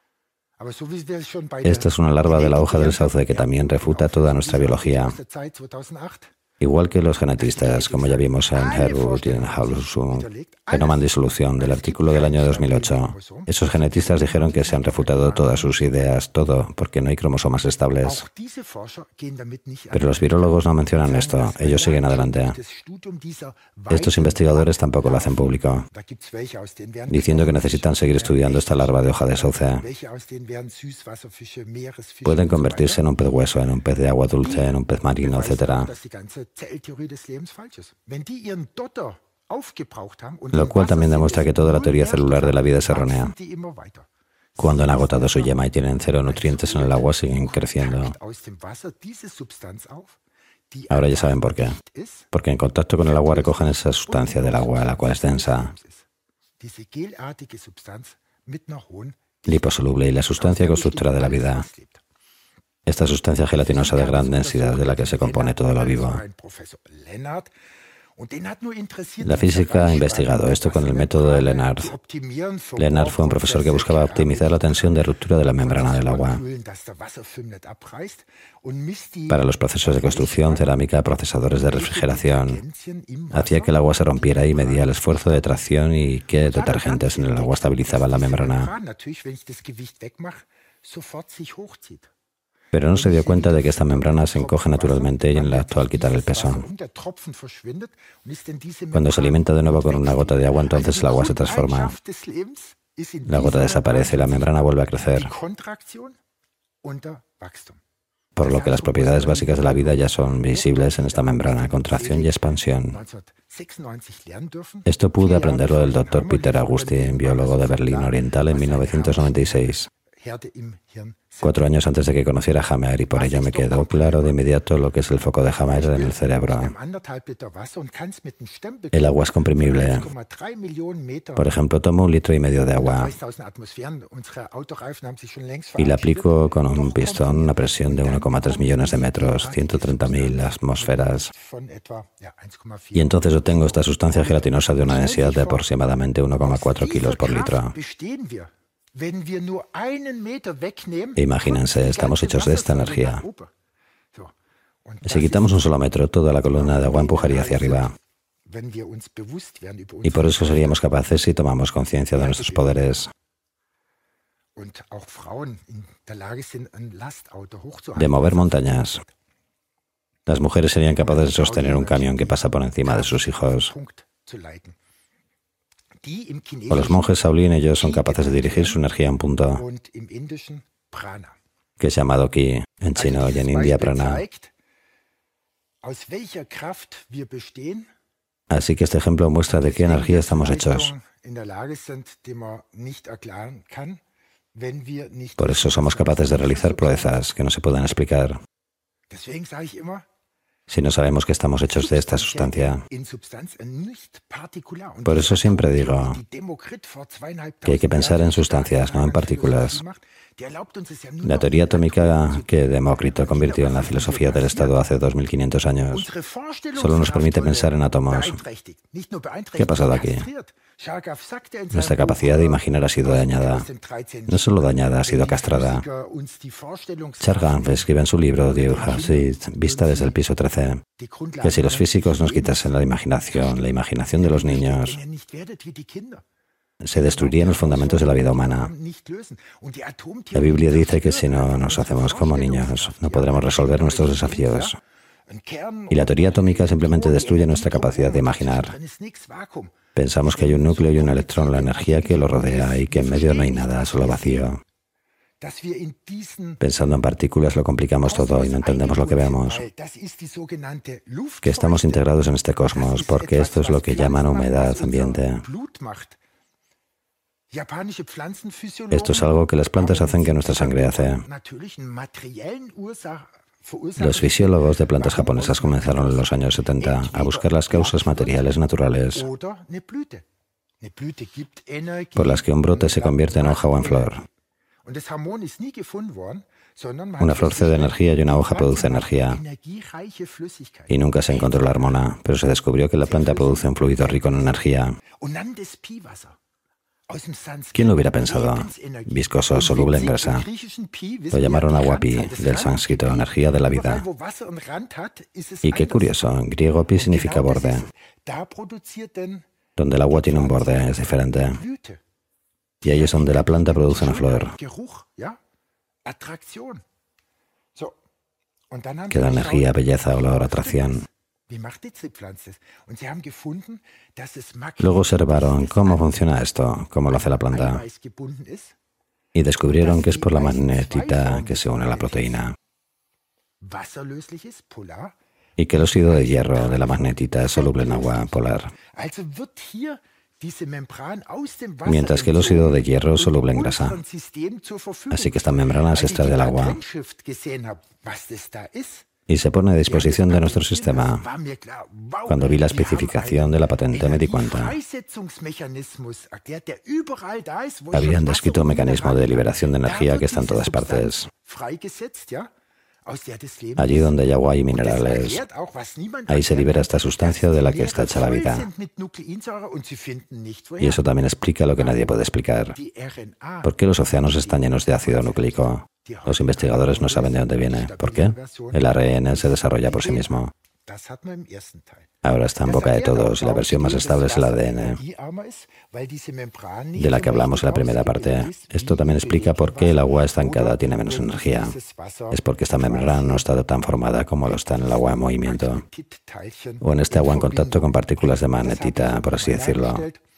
Esta es una larva de la hoja del sauce que también refuta toda nuestra biología. Igual que los genetistas, como ya vimos en Herwood y en Halsung, Genoman Disolución, del artículo del año 2008. Esos genetistas dijeron que se han refutado todas sus ideas, todo, porque no hay cromosomas estables. Pero los virólogos no mencionan esto, ellos siguen adelante. Estos investigadores tampoco lo hacen público, diciendo que necesitan seguir estudiando esta larva de hoja de sauce. Pueden convertirse en un pez hueso, en un pez de agua dulce, en un pez marino, etc. Lo cual también demuestra que toda la teoría celular de la vida es errónea. Cuando han agotado su yema y tienen 0 nutrientes en el agua, siguen creciendo. Ahora ya saben por qué. Porque en contacto con el agua recogen esa sustancia del agua, la cual es densa, liposoluble y la sustancia constructora de la vida. Esta sustancia gelatinosa de gran densidad de la que se compone todo lo vivo. La física ha investigado esto con el método de Lennard. Lennard fue un profesor que buscaba optimizar la tensión de ruptura de la membrana del agua. Para los procesos de construcción, cerámica, procesadores de refrigeración, hacía que el agua se rompiera y medía el esfuerzo de tracción y qué detergentes en el agua estabilizaban la membrana. Pero no se dio cuenta de que esta membrana se encoge naturalmente y en el acto al quitar el peso. Cuando se alimenta de nuevo con una gota de agua, entonces el agua se transforma. La gota desaparece y la membrana vuelve a crecer. Por lo que las propiedades básicas de la vida ya son visibles en esta membrana, contracción y expansión. Esto pude aprenderlo del Dr. Peter Augustin, biólogo de Berlín Oriental, en 1996. 4 años antes de que conociera a Hammer, y por ello me quedó claro de inmediato lo que es el foco de Hammer en el cerebro. El agua es comprimible. Por ejemplo, tomo 1,5 litros de agua y la aplico con un pistón a una presión de 1,3 millones de metros, 130.000 atmósferas. Y entonces obtengo esta sustancia gelatinosa de una densidad de aproximadamente 1,4 kilos por litro. Imagínense, estamos hechos de esta energía. Si quitamos un solo metro, toda la columna de agua empujaría hacia arriba. Y por eso seríamos capaces, si tomamos conciencia de nuestros poderes, de mover montañas. Las mujeres serían capaces de sostener un camión que pasa por encima de sus hijos. O los monjes Shaolin, ellos son capaces de dirigir su energía a un punto, que es llamado Ki, en chino, y en India Prana. Así que este ejemplo muestra de qué energía estamos hechos. Por eso somos capaces de realizar proezas que no se pueden explicar. Si no sabemos que estamos hechos de esta sustancia. Por eso siempre digo que hay que pensar en sustancias, no en partículas. La teoría atómica que Demócrito convirtió en la filosofía del Estado hace 2500 años solo nos permite pensar en átomos. ¿Qué ha pasado aquí? Nuestra capacidad de imaginar ha sido dañada. No solo dañada, ha sido castrada. Chargaff escribe en su libro Die Aussicht, vista desde el piso 13, que si los físicos nos quitasen la imaginación de los niños, se destruirían los fundamentos de la vida humana. La Biblia dice que si no nos hacemos como niños, no podremos resolver nuestros desafíos. Y la teoría atómica simplemente destruye nuestra capacidad de imaginar. Pensamos que hay un núcleo y un electrón, la energía que lo rodea, y que en medio no hay nada, solo vacío. Pensando en partículas lo complicamos todo y no entendemos lo que vemos. Que estamos integrados en este cosmos, porque esto es lo que llaman humedad ambiente. Esto es algo que las plantas hacen que nuestra sangre hace. Los fisiólogos de plantas japonesas comenzaron en los años 70 a buscar las causas materiales naturales por las que un brote se convierte en hoja o en flor. Una flor cede energía y una hoja produce energía. Y nunca se encontró la hormona, pero se descubrió que la planta produce un fluido rico en energía. ¿Quién lo hubiera pensado? Viscoso, soluble en grasa. Lo llamaron agua pi, del sánscrito, energía de la vida. Y qué curioso, en griego pi significa borde. Donde el agua tiene un borde es diferente. Y ahí es donde la planta produce una flor. Que da energía, belleza, olor, atracción. Luego observaron cómo funciona esto, cómo lo hace la planta. Y descubrieron que es por la magnetita que se une a la proteína. Y que el óxido de hierro de la magnetita es soluble en agua polar. Mientras que el óxido de hierro es soluble en grasa. Así que esta membrana se extrae del agua y se pone a disposición de nuestro sistema. Cuando vi la especificación de la patente me di cuenta. Habían descrito un mecanismo de liberación de energía que está en todas partes. Allí donde hay agua y minerales, ahí se libera esta sustancia de la que está hecha la vida. Y eso también explica lo que nadie puede explicar. ¿Por qué los océanos están llenos de ácido nucleico? Los investigadores no saben de dónde viene. ¿Por qué? El ARN se desarrolla por sí mismo. Ahora está en boca de todos y la versión más estable es el ADN, de la que hablamos en la primera parte. Esto también explica por qué el agua estancada tiene menos energía. Es porque esta membrana no está tan formada como lo está en el agua en movimiento, o en este agua en contacto con partículas de magnetita, por así decirlo.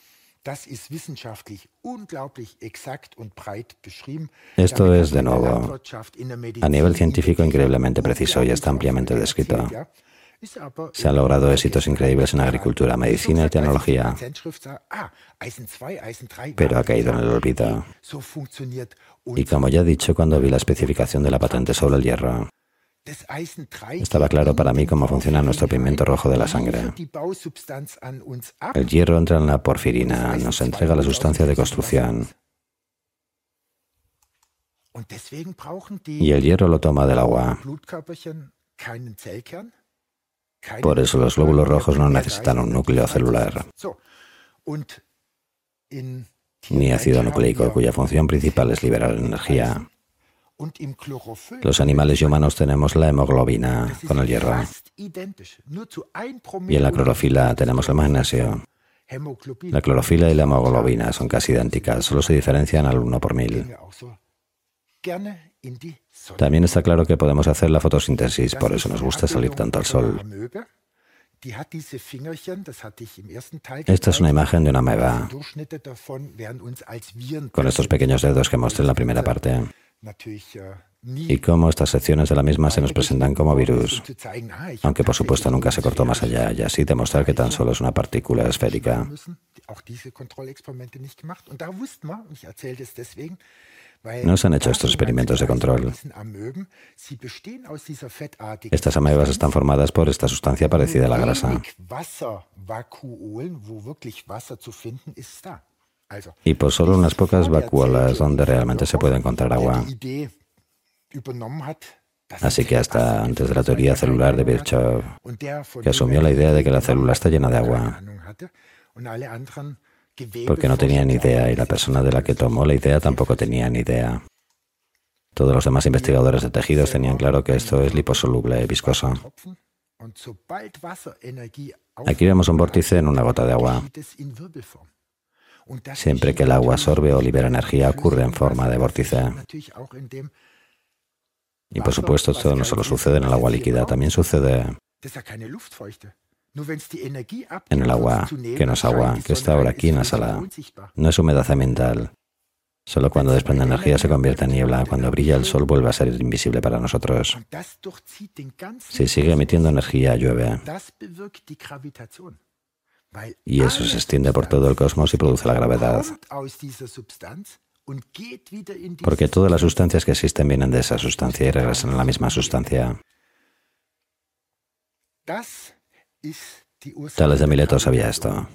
Esto es, de nuevo, a nivel científico increíblemente preciso y está ampliamente descrito. Se han logrado éxitos increíbles en agricultura, medicina y tecnología, pero ha caído en el olvido. Y como ya he dicho cuando vi la especificación de la patente sobre el hierro, estaba claro para mí cómo funciona nuestro pigmento rojo de la sangre. El hierro entra en la porfirina, nos entrega la sustancia de construcción. Y el hierro lo toma del agua. Por eso los glóbulos rojos no necesitan un núcleo celular, ni ácido nucleico, cuya función principal es liberar energía. Los animales y humanos tenemos la hemoglobina con el hierro. Y en la clorofila tenemos el magnesio. La clorofila y la hemoglobina son casi idénticas, solo se diferencian al 1 por 1000. También está claro que podemos hacer la fotosíntesis, por eso nos gusta salir tanto al sol. Esta es una imagen de una ameba, con estos pequeños dedos que mostré en la primera parte, y cómo estas secciones de la misma se nos presentan como virus, aunque por supuesto nunca se cortó más allá, y así demostrar que tan solo es una partícula esférica. No se han hecho estos experimentos de control. Estas amebas están formadas por esta sustancia parecida a la grasa. y por solo unas pocas vacuolas donde realmente se puede encontrar agua. Así que hasta antes de la teoría celular de Virchow, que asumió la idea de que la célula está llena de agua, porque no tenía ni idea, y la persona de la que tomó la idea tampoco tenía ni idea. Todos los demás investigadores de tejidos tenían claro que esto es liposoluble y viscoso. Aquí vemos un vórtice en una gota de agua. Siempre que el agua absorbe o libera energía, ocurre en forma de vórtice. Y por supuesto, esto no solo sucede en el agua líquida, también sucede en el agua, que no es agua, que está ahora aquí en la sala. No es humedad ambiental. Solo cuando desprende energía se convierte en niebla. Cuando brilla el sol vuelve a ser invisible para nosotros. Si sigue emitiendo energía, llueve. Y eso se extiende por todo el cosmos y produce la gravedad. Porque todas las sustancias que existen vienen de esa sustancia y regresan a la misma sustancia. Tales de Mileto sabía esto.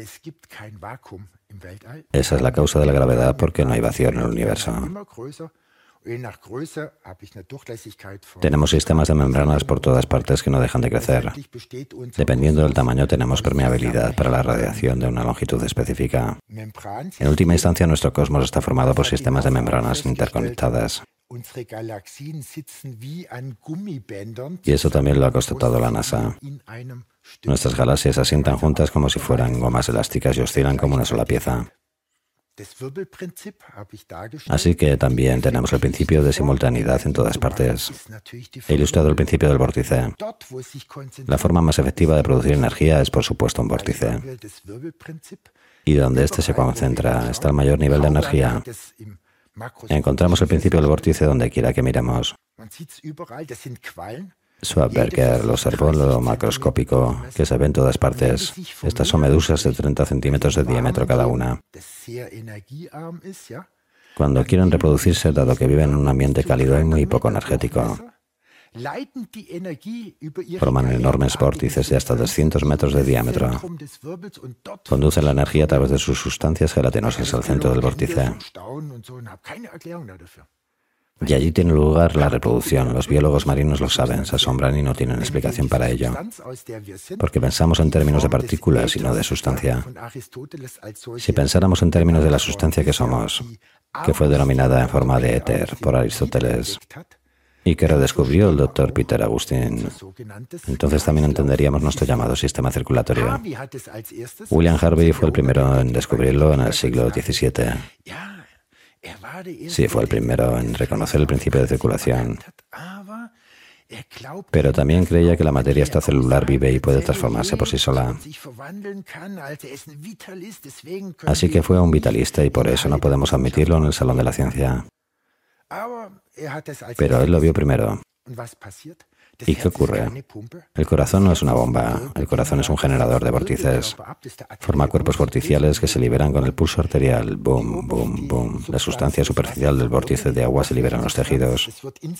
Esa es la causa de la gravedad, porque no hay vacío en el universo. Tenemos sistemas de membranas por todas partes que no dejan de crecer. Dependiendo del tamaño, tenemos permeabilidad para la radiación de una longitud específica. En última instancia, nuestro cosmos está formado por sistemas de membranas interconectadas. Y eso también lo ha constatado la NASA. Nuestras galaxias se asientan juntas como si fueran gomas elásticas y oscilan como una sola pieza. Así que también tenemos el principio de simultaneidad en todas partes. He ilustrado el principio del vórtice. La forma más efectiva de producir energía es, por supuesto, un vórtice. Y donde éste se concentra está el mayor nivel de energía. Encontramos el principio del vórtice donde quiera que miremos. Schwarzberger lo observó en lo macroscópico, que se ve en todas partes. Estas son medusas de 30 centímetros de diámetro cada una. Cuando quieren reproducirse, dado que viven en un ambiente cálido y muy poco energético, forman enormes vórtices de hasta 200 metros de diámetro. Conducen la energía a través de sus sustancias gelatinosas al centro del vórtice. Y allí tiene lugar la reproducción. Los biólogos marinos lo saben, se asombran y no tienen explicación para ello. Porque pensamos en términos de partículas y no de sustancia. Si pensáramos en términos de la sustancia que somos, que fue denominada en forma de éter por Aristóteles, y que redescubrió el Dr. Peter Augustine, entonces también entenderíamos nuestro llamado sistema circulatorio. William Harvey fue el primero en descubrirlo en el siglo XVII. Sí, fue el primero en reconocer el principio de circulación. Pero también creía que la materia extracelular vive y puede transformarse por sí sola. Así que fue un vitalista y por eso no podemos admitirlo en el Salón de la Ciencia. Pero él lo vio primero. ¿Y qué ocurre? El corazón no es una bomba, el corazón es un generador de vórtices. Forma cuerpos vorticiales que se liberan con el pulso arterial. Boom, boom, boom. La sustancia superficial del vórtice de agua se libera en los tejidos.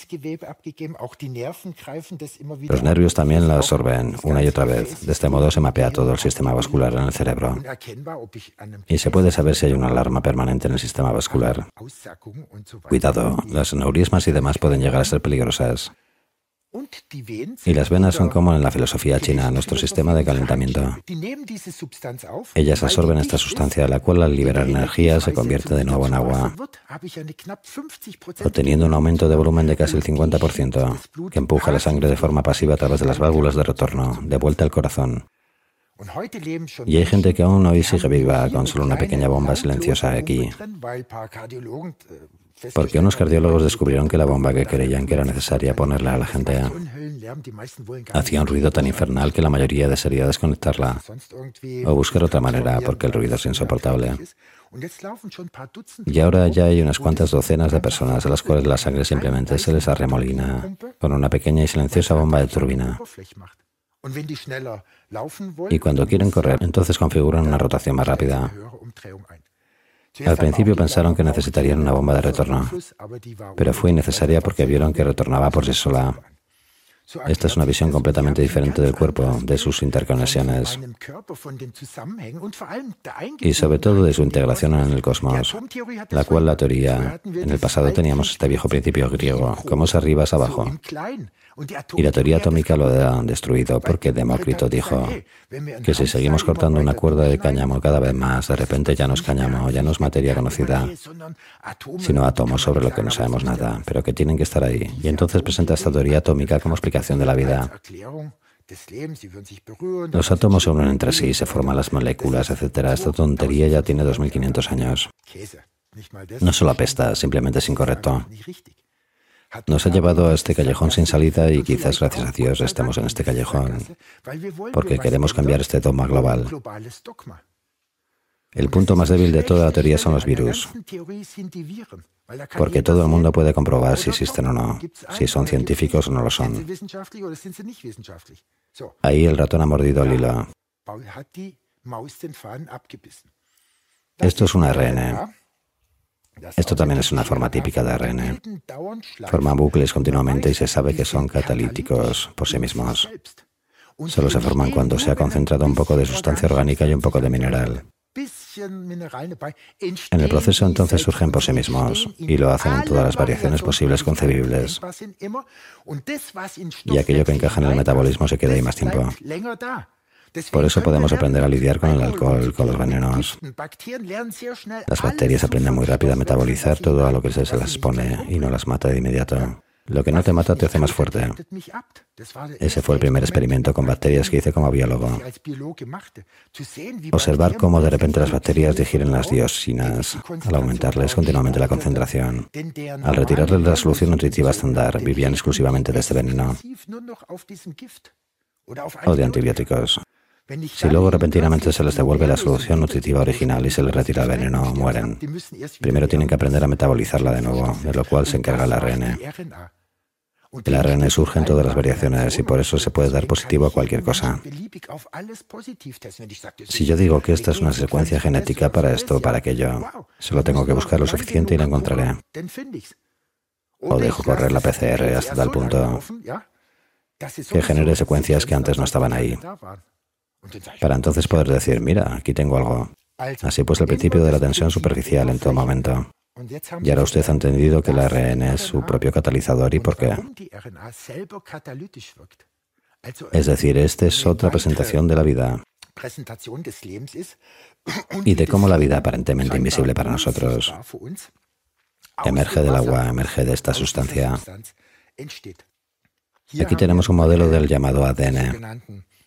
Los nervios también la absorben una y otra vez. De este modo se mapea todo el sistema vascular en el cerebro. Y se puede saber si hay una alarma permanente en el sistema vascular. Cuidado, las aneurismas y demás pueden llegar a ser peligrosas. Y las venas son como en la filosofía china, nuestro sistema de calentamiento. Ellas absorben esta sustancia, la cual al liberar energía se convierte de nuevo en agua, obteniendo un aumento de volumen de casi el 50%, que empuja la sangre de forma pasiva a través de las válvulas de retorno, de vuelta al corazón. Y hay gente que aún hoy sigue viva con solo una pequeña bomba silenciosa aquí. Porque unos cardiólogos descubrieron que la bomba que creían que era necesaria ponerla a la gente hacía un ruido tan infernal que la mayoría desearía desconectarla o buscar otra manera porque el ruido es insoportable. Y ahora ya hay unas cuantas docenas de personas a las cuales la sangre simplemente se les arremolina con una pequeña y silenciosa bomba de turbina. Y cuando quieren correr, entonces configuran una rotación más rápida. Al principio pensaron que necesitarían una bomba de retorno, pero fue innecesaria porque vieron que retornaba por sí sola. Esta es una visión completamente diferente del cuerpo, de sus interconexiones y sobre todo de su integración en el cosmos, la cual la teoría, en el pasado teníamos este viejo principio griego, como es arriba es abajo. Y la teoría atómica lo ha destruido porque Demócrito dijo que si seguimos cortando una cuerda de cáñamo cada vez más, de repente ya no es cáñamo, ya no es materia conocida, sino átomos sobre lo que no sabemos nada, pero que tienen que estar ahí. Y entonces presenta esta teoría atómica como explicación de la vida. Los átomos se unen entre sí, se forman las moléculas, etc. Esta tontería ya tiene 2500 años. No solo apesta, simplemente es incorrecto. Nos ha llevado a este callejón sin salida y quizás gracias a Dios estemos en este callejón porque queremos cambiar este dogma global. El punto más débil de toda la teoría son los virus, porque todo el mundo puede comprobar si existen o no, si son científicos o no lo son. Ahí el ratón ha mordido el hilo. Esto es un ARN. Esto también es una forma típica de ARN. Forman bucles continuamente y se sabe que son catalíticos por sí mismos. Solo se forman cuando se ha concentrado un poco de sustancia orgánica y un poco de mineral. En el proceso entonces surgen por sí mismos y lo hacen en todas las variaciones posibles concebibles. Y aquello que encaja en el metabolismo se queda ahí más tiempo. Por eso podemos aprender a lidiar con el alcohol, con los venenos. Las bacterias aprenden muy rápido a metabolizar todo a lo que se les expone y no las mata de inmediato. Lo que no te mata te hace más fuerte. Ese fue el primer experimento con bacterias que hice como biólogo. Observar cómo de repente las bacterias digieren las dioxinas al aumentarles continuamente la concentración. Al retirarles la solución nutritiva estándar, vivían exclusivamente de este veneno o de antibióticos. Si luego repentinamente se les devuelve la solución nutritiva original y se les retira el veneno, mueren. Primero tienen que aprender a metabolizarla de nuevo, de lo cual se encarga el ARN. El ARN surge en todas las variaciones y por eso se puede dar positivo a cualquier cosa. Si yo digo que esta es una secuencia genética para esto o para aquello, solo tengo que buscar lo suficiente y la encontraré. O dejo correr la PCR hasta tal punto que genere secuencias que antes no estaban ahí, para entonces poder decir, mira, aquí tengo algo. Así pues, el principio de la tensión superficial en todo momento. Y ahora usted ha entendido que el ARN es su propio catalizador y por qué. Es decir, esta es otra presentación de la vida y de cómo la vida aparentemente invisible para nosotros emerge del agua, emerge de esta sustancia. Aquí tenemos un modelo del llamado ADN.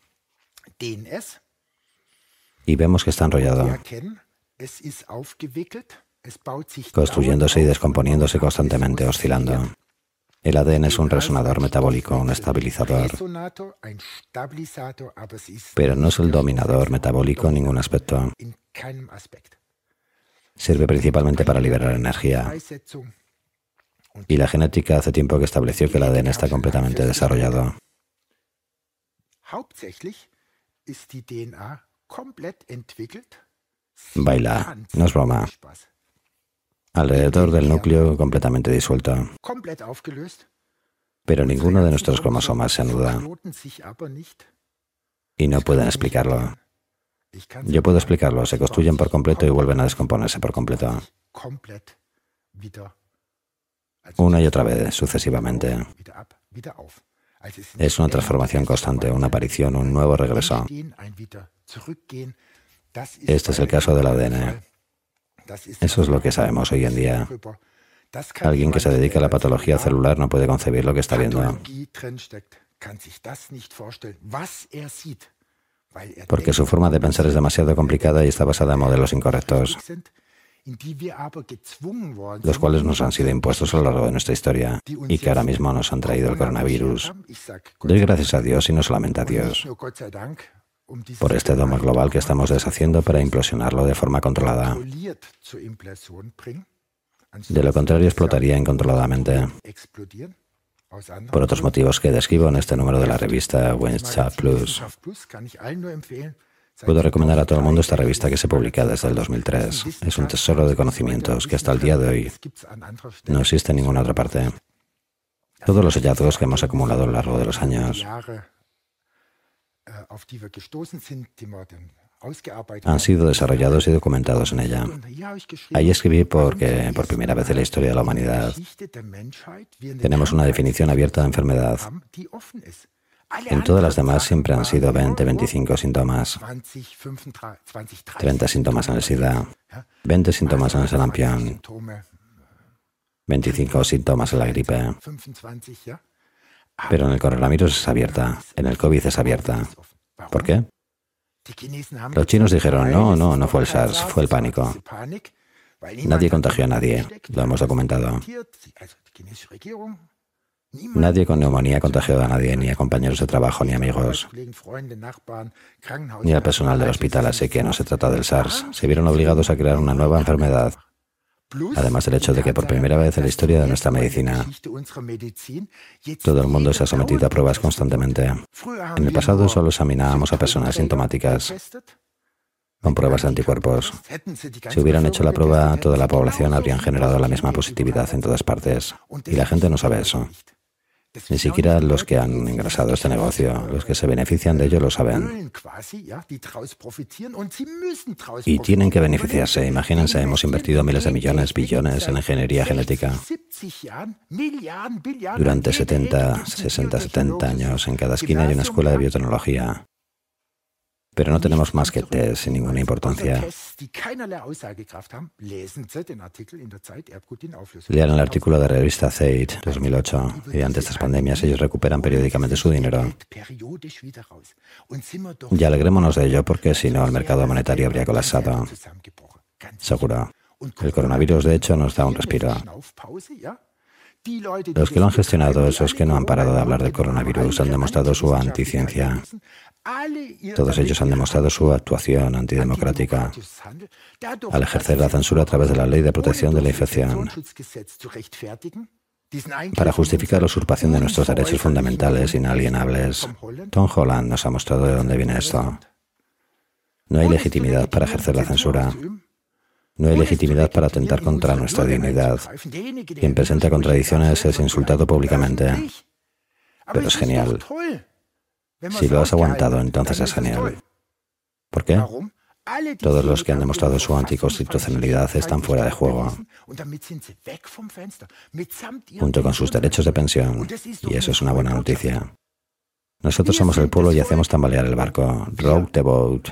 Y vemos que está enrollado, construyéndose y descomponiéndose constantemente, oscilando. El ADN es un resonador metabólico, un estabilizador, pero no es el dominador metabólico en ningún aspecto. Sirve principalmente para liberar energía. Y la genética hace tiempo que estableció que el ADN está completamente desarrollado. Baila, no es broma. Alrededor del núcleo completamente disuelto. Pero ninguno de nuestros cromosomas se anuda. Y no pueden explicarlo. Yo puedo explicarlo, se construyen por completo y vuelven a descomponerse por completo. Una y otra vez, sucesivamente. Es una transformación constante, una aparición, un nuevo regreso. Este es el caso del ADN. Eso es lo que sabemos hoy en día. Alguien que se dedica a la patología celular no puede concebir lo que está viendo. Porque su forma de pensar es demasiado complicada y está basada en modelos incorrectos, los cuales nos han sido impuestos a lo largo de nuestra historia y que ahora mismo nos han traído el coronavirus. Doy gracias a Dios y no solamente a Dios por este dogma global que estamos deshaciendo para implosionarlo de forma controlada. De lo contrario, explotaría incontroladamente. Por otros motivos que describo en este número de la revista Wissenschaft Plus. Puedo recomendar a todo el mundo esta revista que se publica desde el 2003. Es un tesoro de conocimientos que hasta el día de hoy no existe en ninguna otra parte. Todos los hallazgos que hemos acumulado a lo largo de los años han sido desarrollados y documentados en ella. Ahí escribí porque, por primera vez en la historia de la humanidad, tenemos una definición abierta de enfermedad. En todas las demás siempre han sido 20, 25 síntomas, 30 síntomas en el SIDA, 20 síntomas en el sarampión, 25 síntomas en la gripe. Pero en el coronavirus es abierta, en el COVID es abierta. ¿Por qué? Los chinos dijeron, no fue el SARS, fue el pánico. Nadie contagió a nadie, lo hemos documentado. Nadie con neumonía contagió a nadie, ni a compañeros de trabajo, ni amigos, ni al personal del hospital, así que no se trata del SARS. Se vieron obligados a crear una nueva enfermedad. Además del hecho de que por primera vez en la historia de nuestra medicina, todo el mundo se ha sometido a pruebas constantemente. En el pasado solo examinábamos a personas sintomáticas con pruebas de anticuerpos. Si hubieran hecho la prueba, toda la población habrían generado la misma positividad en todas partes. Y la gente no sabe eso. Ni siquiera los que han engrasado este negocio, los que se benefician de ello, lo saben. Y tienen que beneficiarse. Imagínense, hemos invertido miles de millones, billones en ingeniería genética. Durante 70 años, en cada esquina hay una escuela de biotecnología. Pero no tenemos más que test sin ninguna importancia. Lean el artículo de la revista Zeit 2008 y ante estas pandemias ellos recuperan periódicamente su dinero. Y alegrémonos de ello porque si no el mercado monetario habría colapsado. Seguro. El coronavirus de hecho nos da un respiro. Los que lo han gestionado, esos que no han parado de hablar del coronavirus, han demostrado su anticiencia. Todos ellos han demostrado su actuación antidemocrática al ejercer la censura a través de la Ley de Protección de la Infección para justificar la usurpación de nuestros derechos fundamentales inalienables. Tom Holland nos ha mostrado de dónde viene esto. No hay legitimidad para ejercer la censura. No hay legitimidad para atentar contra nuestra dignidad. Quien presenta contradicciones es insultado públicamente. Pero es genial. Si lo has aguantado, entonces es genial. ¿Por qué? Todos los que han demostrado su anticonstitucionalidad están fuera de juego, junto con sus derechos de pensión, y eso es una buena noticia. Nosotros somos el pueblo y hacemos tambalear el barco. Rock the boat.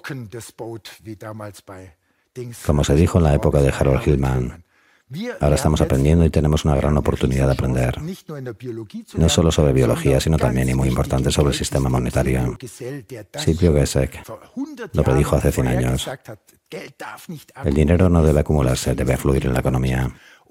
Como se dijo en la época de Harold Hillman, ahora estamos aprendiendo y tenemos una gran oportunidad de aprender. No solo sobre biología, sino también, y muy importante, sobre el sistema monetario. Silvio Gesek lo predijo hace 100 años. El dinero no debe acumularse, debe fluir en la economía.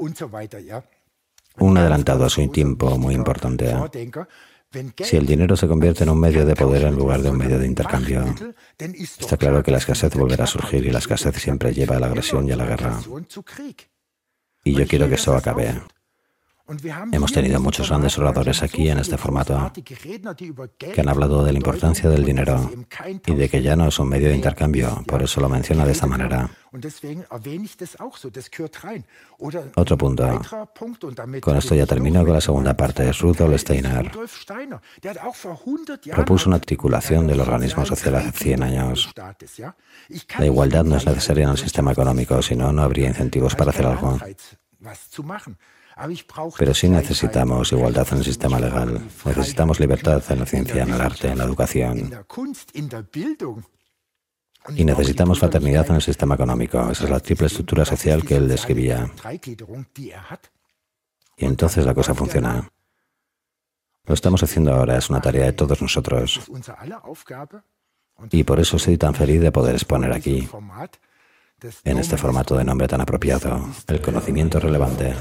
Un adelantado a su tiempo muy importante. Si el dinero se convierte en un medio de poder en lugar de un medio de intercambio, está claro que la escasez volverá a surgir y la escasez siempre lleva a la agresión y a la guerra. Y yo quiero que eso acabe. Hemos tenido muchos grandes oradores aquí en este formato que han hablado de la importancia del dinero y de que ya no es un medio de intercambio, por eso lo menciona de esta manera. Otro punto. Con esto ya termino con la segunda parte. Rudolf Steiner propuso una articulación del organismo social hace 100 años. La igualdad no es necesaria en el sistema económico, si no, no habría incentivos para hacer algo. Pero sí necesitamos igualdad en el sistema legal. Necesitamos libertad en la ciencia, en el arte, en la educación. Y necesitamos fraternidad en el sistema económico. Esa es la triple estructura social que él describía. Y entonces la cosa funciona. Lo estamos haciendo ahora, es una tarea de todos nosotros. Y por eso estoy tan feliz de poder exponer aquí, en este formato de nombre tan apropiado, el conocimiento relevante.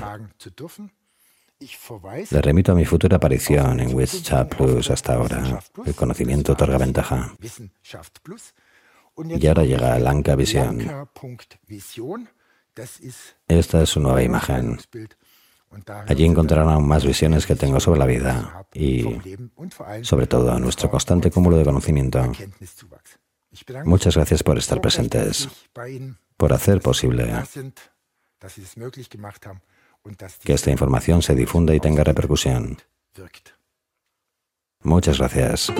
Le remito a mi futura aparición en Wissenschaft Plus hasta ahora. El conocimiento otorga ventaja. Y ahora llega el Anka Visión. Esta es su nueva imagen. Allí encontrarán aún más visiones que tengo sobre la vida y, sobre todo, nuestro constante cúmulo de conocimiento. Muchas gracias por estar presentes, por hacer posible que esta información se difunda y tenga repercusión. Muchas gracias.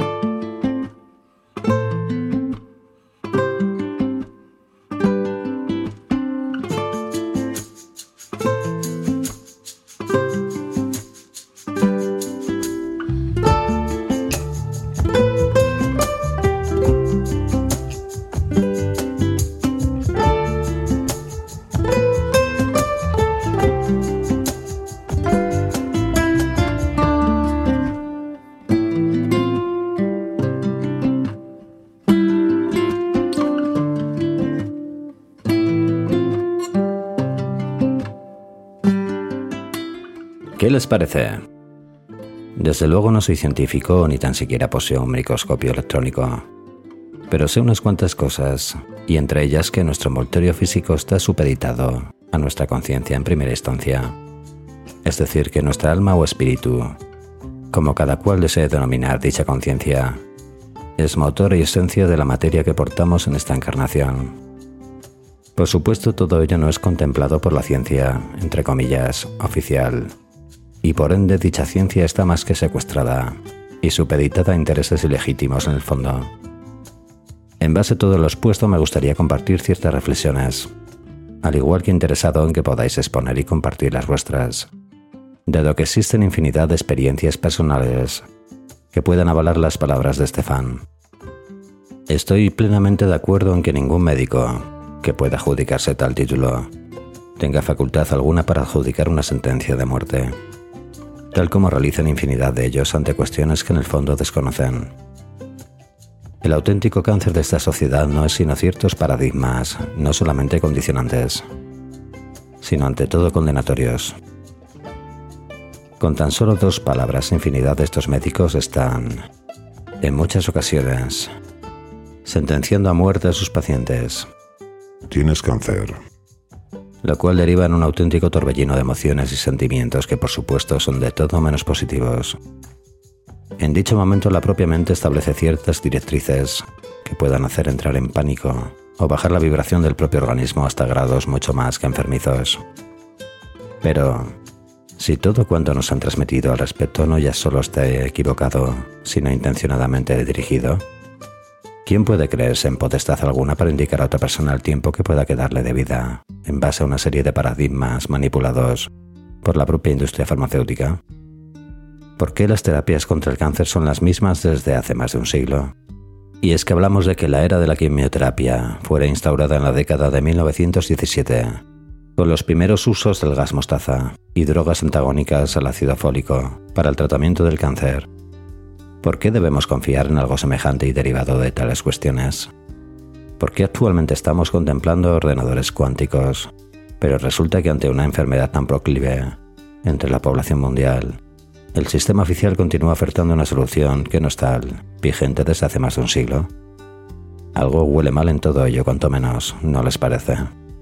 ¿Qué les parece? Desde luego no soy científico ni tan siquiera poseo un microscopio electrónico, pero sé unas cuantas cosas, y entre ellas que nuestro envoltorio físico está supeditado a nuestra conciencia en primera instancia, es decir, que nuestra alma o espíritu, como cada cual desee denominar dicha conciencia, es motor y esencia de la materia que portamos en esta encarnación. Por supuesto, todo ello no es contemplado por la ciencia, entre comillas, oficial, y por ende dicha ciencia está más que secuestrada y supeditada a intereses ilegítimos en el fondo. En base a todo lo expuesto me gustaría compartir ciertas reflexiones, al igual que interesado en que podáis exponer y compartir las vuestras, dado que existen infinidad de experiencias personales que puedan avalar las palabras de Stefan. Estoy plenamente de acuerdo en que ningún médico que pueda adjudicarse tal título tenga facultad alguna para adjudicar una sentencia de muerte, tal como realizan infinidad de ellos ante cuestiones que en el fondo desconocen. El auténtico cáncer de esta sociedad no es sino ciertos paradigmas, no solamente condicionantes, sino ante todo condenatorios. Con tan solo 2 palabras, infinidad de estos médicos están, en muchas ocasiones, sentenciando a muerte a sus pacientes. Tienes cáncer. Lo cual deriva en un auténtico torbellino de emociones y sentimientos que por supuesto son de todo menos positivos. En dicho momento la propia mente establece ciertas directrices que puedan hacer entrar en pánico o bajar la vibración del propio organismo hasta grados mucho más que enfermizos. Pero, si todo cuanto nos han transmitido al respecto no ya solo está equivocado, sino intencionadamente dirigido, ¿quién puede creerse en potestad alguna para indicar a otra persona el tiempo que pueda quedarle de vida, en base a una serie de paradigmas manipulados por la propia industria farmacéutica? ¿Por qué las terapias contra el cáncer son las mismas desde hace más de un siglo? Y es que hablamos de que la era de la quimioterapia fuera instaurada en la década de 1917, con los primeros usos del gas mostaza y drogas antagónicas al ácido fólico para el tratamiento del cáncer. ¿Por qué debemos confiar en algo semejante y derivado de tales cuestiones? ¿Por qué actualmente estamos contemplando ordenadores cuánticos, pero resulta que ante una enfermedad tan proclive entre la población mundial, el sistema oficial continúa ofertando una solución que no es tal, vigente desde hace más de un siglo? Algo huele mal en todo ello, cuanto menos, ¿no les parece?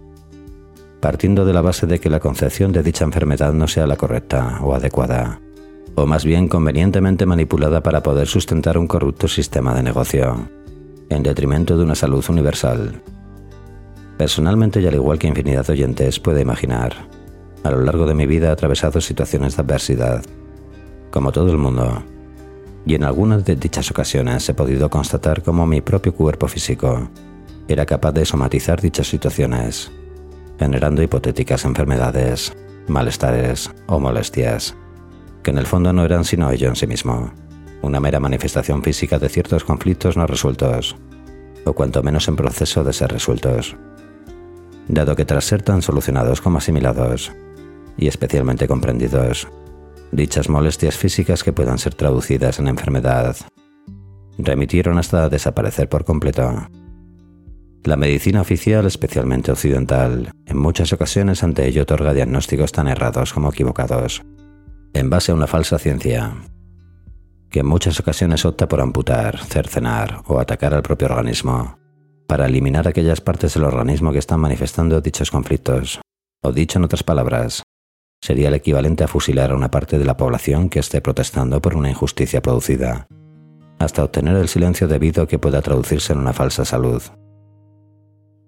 Partiendo de la base de que la concepción de dicha enfermedad no sea la correcta o adecuada, o más bien convenientemente manipulada para poder sustentar un corrupto sistema de negocio, en detrimento de una salud universal. Personalmente, y al igual que infinidad de oyentes puede imaginar, a lo largo de mi vida he atravesado situaciones de adversidad, como todo el mundo, y en algunas de dichas ocasiones he podido constatar cómo mi propio cuerpo físico era capaz de somatizar dichas situaciones, generando hipotéticas enfermedades, malestares o molestias, que en el fondo no eran sino ello en sí mismo, una mera manifestación física de ciertos conflictos no resueltos, o cuanto menos en proceso de ser resueltos, dado que tras ser tan solucionados como asimilados, y especialmente comprendidos, dichas molestias físicas que puedan ser traducidas en enfermedad, remitieron hasta desaparecer por completo. La medicina oficial, especialmente occidental, en muchas ocasiones ante ello otorga diagnósticos tan errados como equivocados, en base a una falsa ciencia, que en muchas ocasiones opta por amputar, cercenar o atacar al propio organismo, para eliminar aquellas partes del organismo que están manifestando dichos conflictos, o dicho en otras palabras, sería el equivalente a fusilar a una parte de la población que esté protestando por una injusticia producida, hasta obtener el silencio debido que pueda traducirse en una falsa salud.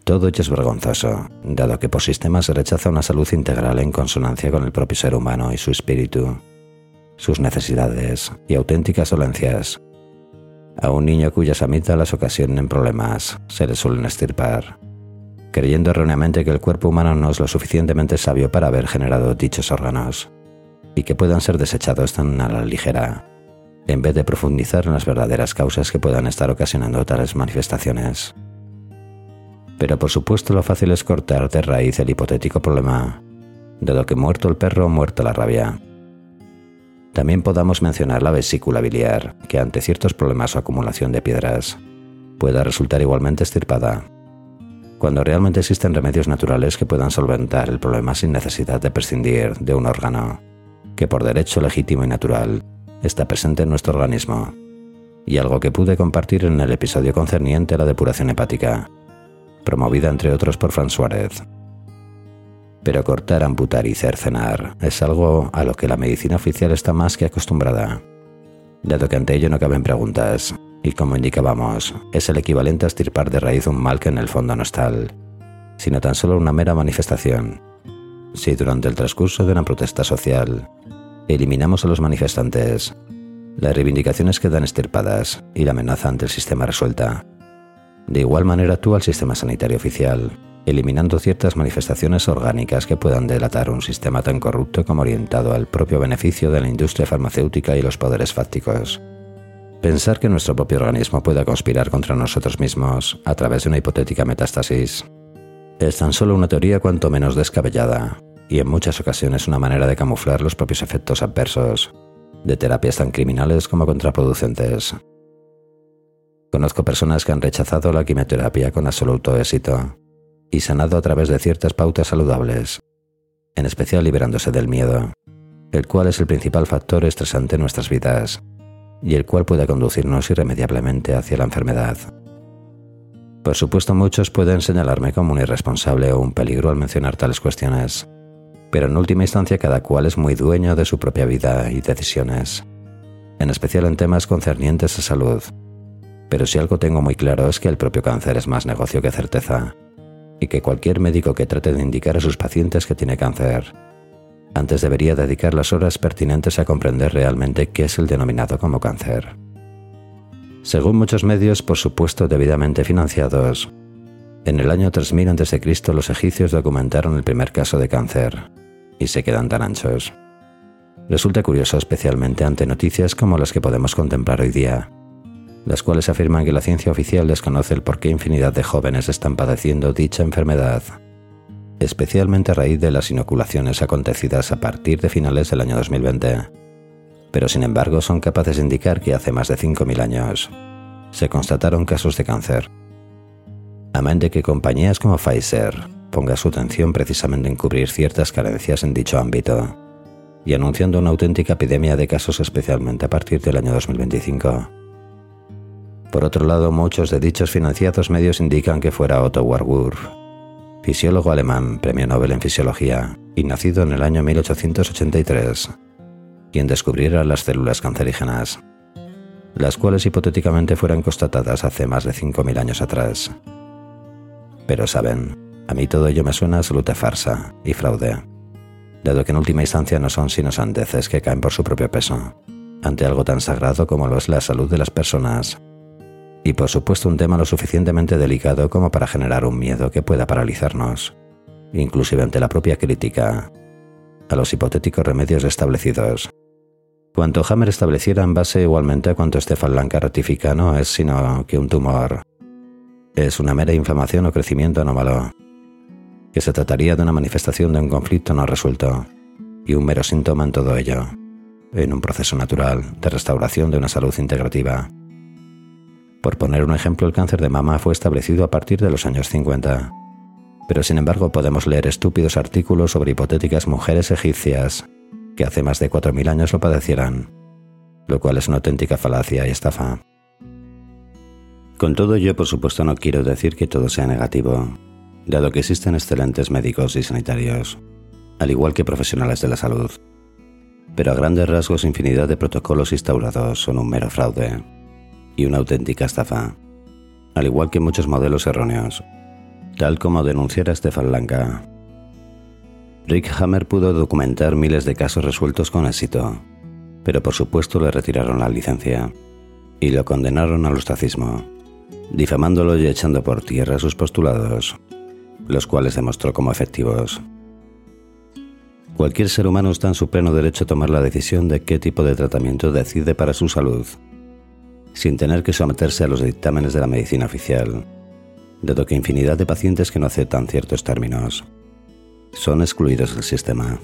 Todo ello es vergonzoso, dado que por sistema se rechaza una salud integral en consonancia con el propio ser humano y su espíritu, sus necesidades y auténticas dolencias. A un niño cuyas amígdalas ocasionen problemas se le suelen extirpar, creyendo erróneamente que el cuerpo humano no es lo suficientemente sabio para haber generado dichos órganos y que puedan ser desechados tan a la ligera, en vez de profundizar en las verdaderas causas que puedan estar ocasionando tales manifestaciones. Pero por supuesto lo fácil es cortar de raíz el hipotético problema, dado que muerto el perro, muerta la rabia. También podamos mencionar la vesícula biliar, que ante ciertos problemas o acumulación de piedras, pueda resultar igualmente extirpada, cuando realmente existen remedios naturales que puedan solventar el problema sin necesidad de prescindir de un órgano, que por derecho legítimo y natural está presente en nuestro organismo, y algo que pude compartir en el episodio concerniente a la depuración hepática, promovida entre otros por Fran Suárez. Pero cortar, amputar y cercenar es algo a lo que la medicina oficial está más que acostumbrada, dado que ante ello no caben preguntas, y como indicábamos, es el equivalente a extirpar de raíz un mal que en el fondo no es tal, sino tan solo una mera manifestación. Si durante el transcurso de una protesta social eliminamos a los manifestantes, las reivindicaciones quedan extirpadas y la amenaza ante el sistema resuelta. De igual manera actúa el sistema sanitario oficial, eliminando ciertas manifestaciones orgánicas que puedan delatar un sistema tan corrupto como orientado al propio beneficio de la industria farmacéutica y los poderes fácticos. Pensar que nuestro propio organismo pueda conspirar contra nosotros mismos a través de una hipotética metástasis es tan solo una teoría cuanto menos descabellada, y en muchas ocasiones una manera de camuflar los propios efectos adversos de terapias tan criminales como contraproducentes. Conozco personas que han rechazado la quimioterapia con absoluto éxito y sanado a través de ciertas pautas saludables, en especial liberándose del miedo, el cual es el principal factor estresante en nuestras vidas y el cual puede conducirnos irremediablemente hacia la enfermedad. Por supuesto, muchos pueden señalarme como un irresponsable o un peligro al mencionar tales cuestiones, pero en última instancia cada cual es muy dueño de su propia vida y decisiones, en especial en temas concernientes a salud. Pero si algo tengo muy claro es que el propio cáncer es más negocio que certeza, y que cualquier médico que trate de indicar a sus pacientes que tiene cáncer, antes debería dedicar las horas pertinentes a comprender realmente qué es el denominado como cáncer. Según muchos medios, por supuesto debidamente financiados, en el año 3000 a.C. los egipcios documentaron el primer caso de cáncer, y se quedan tan anchos. Resulta curioso especialmente ante noticias como las que podemos contemplar hoy día, las cuales afirman que la ciencia oficial desconoce el por qué infinidad de jóvenes están padeciendo dicha enfermedad, especialmente a raíz de las inoculaciones acontecidas a partir de finales del año 2020. Pero sin embargo son capaces de indicar que hace más de 5.000 años se constataron casos de cáncer. Amén de que compañías como Pfizer ponga su atención precisamente en cubrir ciertas carencias en dicho ámbito, y anunciando una auténtica epidemia de casos especialmente a partir del año 2025. Por otro lado, muchos de dichos financiados medios indican que fuera Otto Warburg, fisiólogo alemán, premio Nobel en fisiología y nacido en el año 1883, quien descubriera las células cancerígenas, las cuales hipotéticamente fueran constatadas hace más de 5.000 años atrás. Pero saben, a mí todo ello me suena a absoluta farsa y fraude, dado que en última instancia no son sino sandeces que caen por su propio peso, ante algo tan sagrado como lo es la salud de las personas, y por supuesto un tema lo suficientemente delicado como para generar un miedo que pueda paralizarnos, inclusive ante la propia crítica a los hipotéticos remedios establecidos. Cuanto Hammer estableciera en base igualmente a cuanto Stefan Lanka ratifica, no es sino que un tumor es una mera inflamación o crecimiento anómalo, que se trataría de una manifestación de un conflicto no resuelto y un mero síntoma en todo ello, en un proceso natural de restauración de una salud integrativa. Por poner un ejemplo, el cáncer de mama fue establecido a partir de los años 50, pero sin embargo podemos leer estúpidos artículos sobre hipotéticas mujeres egipcias que hace más de 4.000 años lo padecieran, lo cual es una auténtica falacia y estafa. Con todo ello, por supuesto, no quiero decir que todo sea negativo, dado que existen excelentes médicos y sanitarios, al igual que profesionales de la salud. Pero a grandes rasgos, infinidad de protocolos instaurados son un mero fraude y una auténtica estafa, al igual que muchos modelos erróneos, tal como denunciara Stefan Lanka. Rick Hammer pudo documentar miles de casos resueltos con éxito, pero por supuesto le retiraron la licencia y lo condenaron al ostracismo, difamándolo y echando por tierra sus postulados, los cuales demostró como efectivos. Cualquier ser humano está en su pleno derecho a tomar la decisión de qué tipo de tratamiento decide para su salud, sin tener que someterse a los dictámenes de la medicina oficial, dado que infinidad de pacientes que no aceptan ciertos términos son excluidos del sistema.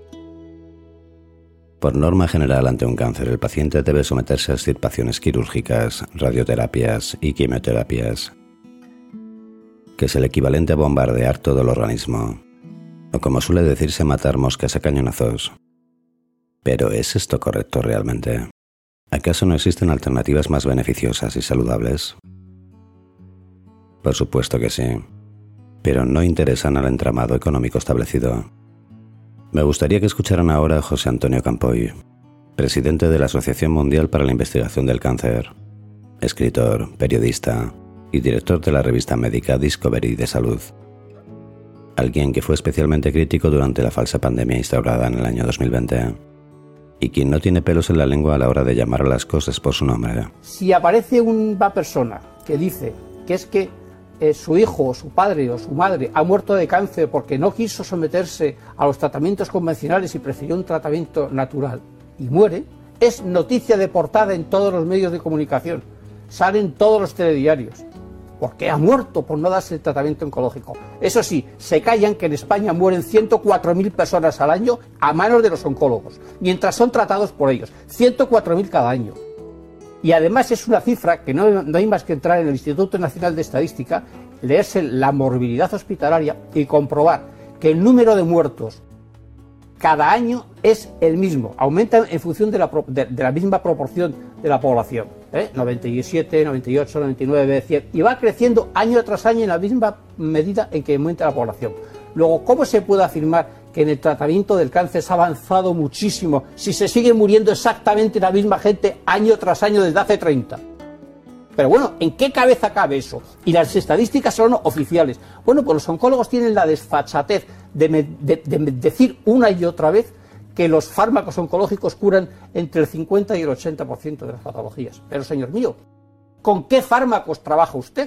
Por norma general, ante un cáncer, el paciente debe someterse a extirpaciones quirúrgicas, radioterapias y quimioterapias, que es el equivalente a bombardear todo el organismo, o como suele decirse, matar moscas a cañonazos. Pero ¿es esto correcto realmente? ¿Acaso no existen alternativas más beneficiosas y saludables? Por supuesto que sí, pero no interesan al entramado económico establecido. Me gustaría que escucharan ahora a José Antonio Campoy, presidente de la Asociación Mundial para la Investigación del Cáncer, escritor, periodista y director de la revista médica Discovery de Salud. Alguien que fue especialmente crítico durante la falsa pandemia instaurada en el año 2020 y quien no tiene pelos en la lengua a la hora de llamar a las cosas por su nombre. Si aparece una persona que dice que es que su hijo, o su padre o su madre ha muerto de cáncer porque no quiso someterse a los tratamientos convencionales y prefirió un tratamiento natural y muere, es noticia de portada en todos los medios de comunicación, salen todos los telediarios, porque ha muerto por no darse el tratamiento oncológico. Eso sí, se callan que en España mueren 104.000 personas al año a manos de los oncólogos, mientras son tratados por ellos, 104.000 cada año. Y además es una cifra que no hay más que entrar en el Instituto Nacional de Estadística, leerse la morbilidad hospitalaria y comprobar que el número de muertos cada año es el mismo, aumenta en función de la misma proporción de la población, 97, 98, 99, 100, y va creciendo año tras año en la misma medida en que aumenta la población. Luego, ¿cómo se puede afirmar que en el tratamiento del cáncer se ha avanzado muchísimo si se sigue muriendo exactamente la misma gente año tras año desde hace 30? Pero bueno, ¿en qué cabeza cabe eso? Y las estadísticas son oficiales. Bueno, pues los oncólogos tienen la desfachatez de decir una y otra vez que los fármacos oncológicos curan entre el 50 y el 80% de las patologías. Pero señor mío, ¿con qué fármacos trabaja usted?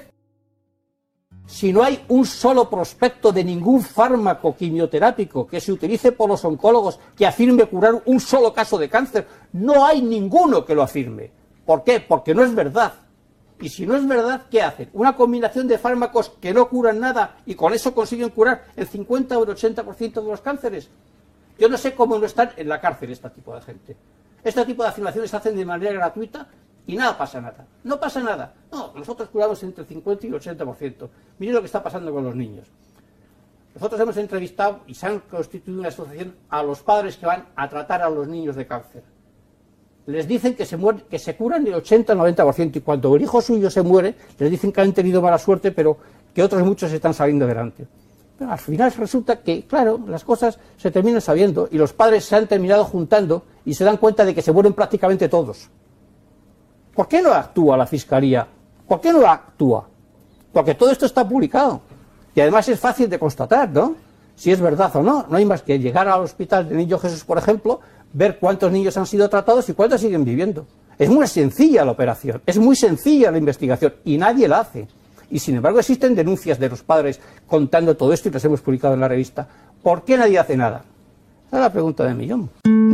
Si no hay un solo prospecto de ningún fármaco quimioterápico que se utilice por los oncólogos que afirme curar un solo caso de cáncer, no hay ninguno que lo afirme. ¿Por qué? Porque no es verdad. Y si no es verdad, ¿qué hacen? Una combinación de fármacos que no curan nada y con eso consiguen curar el 50 o el 80% de los cánceres. Yo no sé cómo no están en la cárcel este tipo de gente. Este tipo de afirmaciones se hacen de manera gratuita y nada pasa nada. No pasa nada. No, nosotros curamos entre el 50 y el 80%. Miren lo que está pasando con los niños. Nosotros hemos entrevistado y se han constituido una asociación a los padres que van a tratar a los niños de cáncer. Les dicen que se curan el 80 o 90%, y cuando el hijo suyo se muere, les dicen que han tenido mala suerte, pero que otros muchos están saliendo adelante. Pero al final resulta que, claro, las cosas se terminan sabiendo y los padres se han terminado juntando y se dan cuenta de que se mueren prácticamente todos. ¿Por qué no actúa la Fiscalía? ¿Por qué no actúa? Porque todo esto está publicado. Y además es fácil de constatar, ¿no? Si es verdad o no. No hay más que llegar al hospital de Niño Jesús, por ejemplo, ver cuántos niños han sido tratados y cuántos siguen viviendo. Es muy sencilla la operación, es muy sencilla la investigación y nadie la hace. Y sin embargo existen denuncias de los padres contando todo esto y las hemos publicado en la revista. ¿Por qué nadie hace nada? Esa es la pregunta del millón.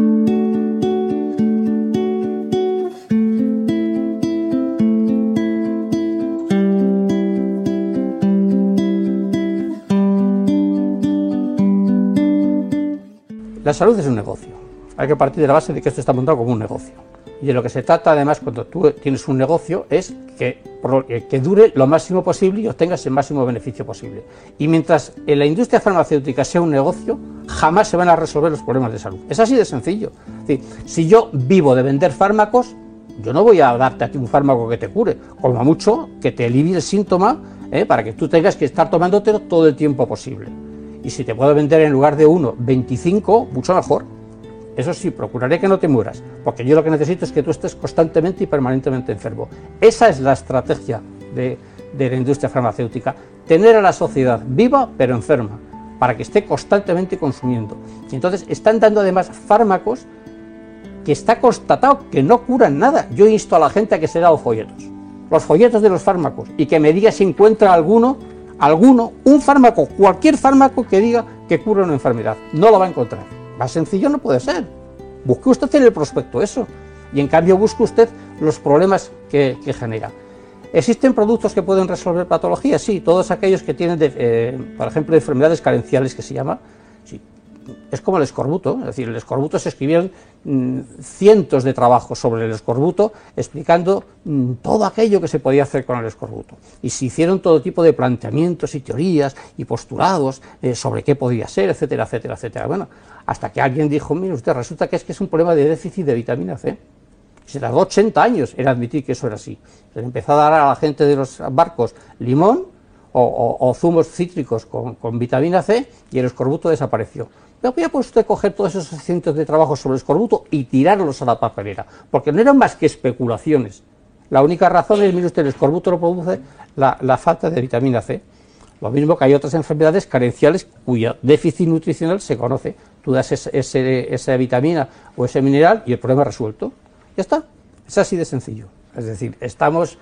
La salud es un negocio. Hay que partir de la base de que esto está montado como un negocio. Y de lo que se trata, además, cuando tú tienes un negocio, es que dure lo máximo posible y obtengas el máximo beneficio posible. Y mientras en la industria farmacéutica sea un negocio, jamás se van a resolver los problemas de salud. Es así de sencillo. Es decir, si yo vivo de vender fármacos, yo no voy a darte a ti un fármaco que te cure, como a mucho que te alivie el síntoma, para que tú tengas que estar tomándotelo todo el tiempo posible. Y si te puedo vender en lugar de 1, 25, mucho mejor. Eso sí, procuraré que no te mueras, porque yo lo que necesito es que tú estés constantemente y permanentemente enfermo. Esa es la estrategia de la industria farmacéutica. Tener a la sociedad viva pero enferma, para que esté constantemente consumiendo. Y entonces están dando además fármacos que está constatado que no curan nada. Yo insto a la gente a que se lea los folletos de los fármacos, y que me diga si encuentra alguno, un fármaco, cualquier fármaco que diga que cura una enfermedad. No lo va a encontrar. Más sencillo no puede ser. Busque usted en el prospecto eso, y en cambio busque usted los problemas que genera. ¿Existen productos que pueden resolver patologías? Sí, todos aquellos que tienen, por ejemplo, enfermedades carenciales, que se llama. Sí. Es como el escorbuto, es decir, el escorbuto se escribieron cientos de trabajos sobre el escorbuto explicando todo aquello que se podía hacer con el escorbuto. Y se hicieron todo tipo de planteamientos y teorías y postulados sobre qué podía ser, etcétera, etcétera, etcétera. Bueno, hasta que alguien dijo, mire usted, resulta que es un problema de déficit de vitamina C. Se tardó 80 años en admitir que eso era así. Se empezó a dar a la gente de los barcos limón o zumos cítricos con vitamina C y el escorbuto desapareció. Pero podía usted coger todos esos cientos de trabajos sobre el escorbuto y tirarlos a la papelera, porque no eran más que especulaciones. La única razón es, mire usted, el escorbuto lo produce la falta de vitamina C. Lo mismo que hay otras enfermedades carenciales cuyo déficit nutricional se conoce. Tú das esa vitamina o ese mineral y el problema es resuelto. Ya está, es así de sencillo. Es decir, estamos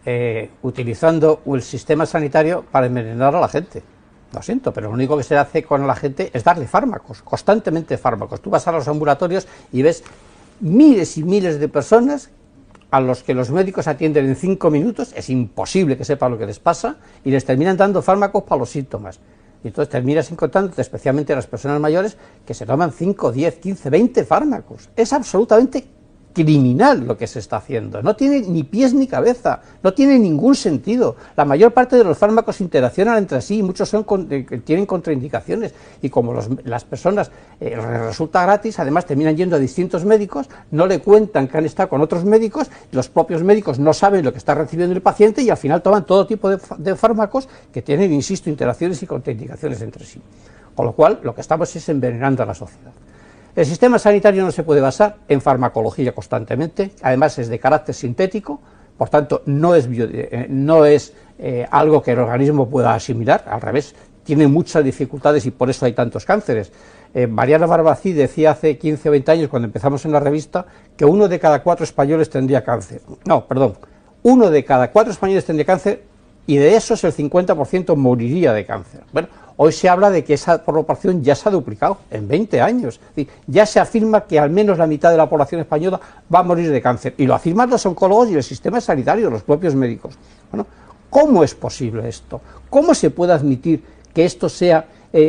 utilizando el sistema sanitario para envenenar a la gente. Lo siento, pero lo único que se hace con la gente es darle fármacos, constantemente fármacos. Tú vas a los ambulatorios y ves miles y miles de personas a los que los médicos atienden en 5 minutos, es imposible que sepan lo que les pasa, y les terminan dando fármacos para los síntomas. Y entonces terminas encontrándote, especialmente a las personas mayores, que se toman 5, 10, 15, 20 fármacos. Es absolutamente criminal lo que se está haciendo, no tiene ni pies ni cabeza, no tiene ningún sentido. La mayor parte de los fármacos interaccionan entre sí y muchos tienen contraindicaciones, y como las personas resulta gratis, además terminan yendo a distintos médicos, no le cuentan que han estado con otros médicos, y los propios médicos no saben lo que está recibiendo el paciente y al final toman todo tipo de fármacos que tienen, insisto, interacciones y contraindicaciones entre sí. Con lo cual, lo que estamos es envenenando a la sociedad. El sistema sanitario no se puede basar en farmacología constantemente, además es de carácter sintético, por tanto no es algo que el organismo pueda asimilar, al revés, tiene muchas dificultades y por eso hay tantos cánceres. Mariana Barbací decía hace 15 o 20 años, cuando empezamos en la revista, que 1 de cada 4 españoles tendría cáncer. No, perdón, 1 de cada 4 españoles tendría cáncer y de esos el 50% moriría de cáncer. Bueno, hoy se habla de que esa proporción ya se ha duplicado en 20 años. Es decir, ya se afirma que al menos la mitad de la población española va a morir de cáncer. Y lo afirman los oncólogos y el sistema sanitario, los propios médicos. Bueno, ¿cómo es posible esto? ¿Cómo se puede admitir que esto sea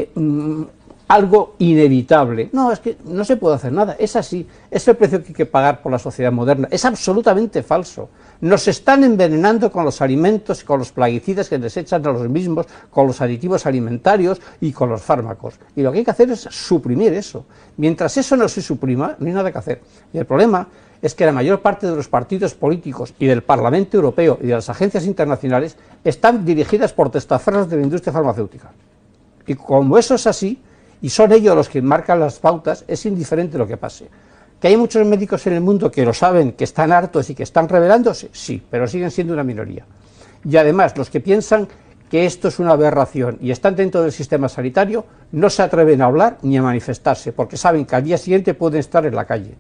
algo inevitable? No, es que no se puede hacer nada. Es así. Es el precio que hay que pagar por la sociedad moderna. Es absolutamente falso. Nos están envenenando con los alimentos, con los plaguicidas que les echan a los mismos, con los aditivos alimentarios y con los fármacos. Y lo que hay que hacer es suprimir eso. Mientras eso no se suprima, no hay nada que hacer. Y el problema es que la mayor parte de los partidos políticos y del Parlamento Europeo y de las agencias internacionales están dirigidas por testaferros de la industria farmacéutica. Y como eso es así, y son ellos los que marcan las pautas, es indiferente lo que pase. ¿Que hay muchos médicos en el mundo que lo saben, que están hartos y que están rebelándose? Sí, pero siguen siendo una minoría. Y además, los que piensan que esto es una aberración y están dentro del sistema sanitario, no se atreven a hablar ni a manifestarse, porque saben que al día siguiente pueden estar en la calle.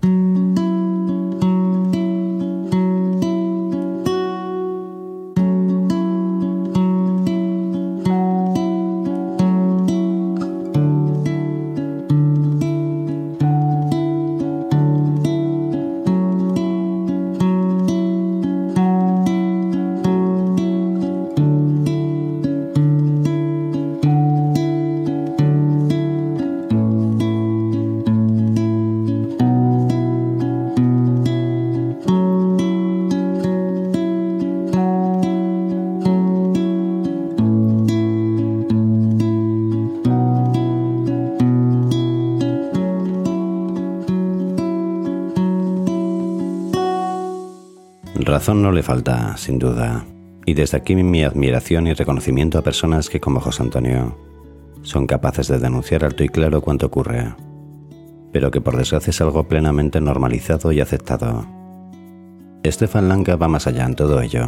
Razón no le falta, sin duda, y desde aquí mi admiración y reconocimiento a personas que, como José Antonio, son capaces de denunciar alto y claro cuanto ocurre, pero que por desgracia es algo plenamente normalizado y aceptado. Stefan Lange va más allá en todo ello,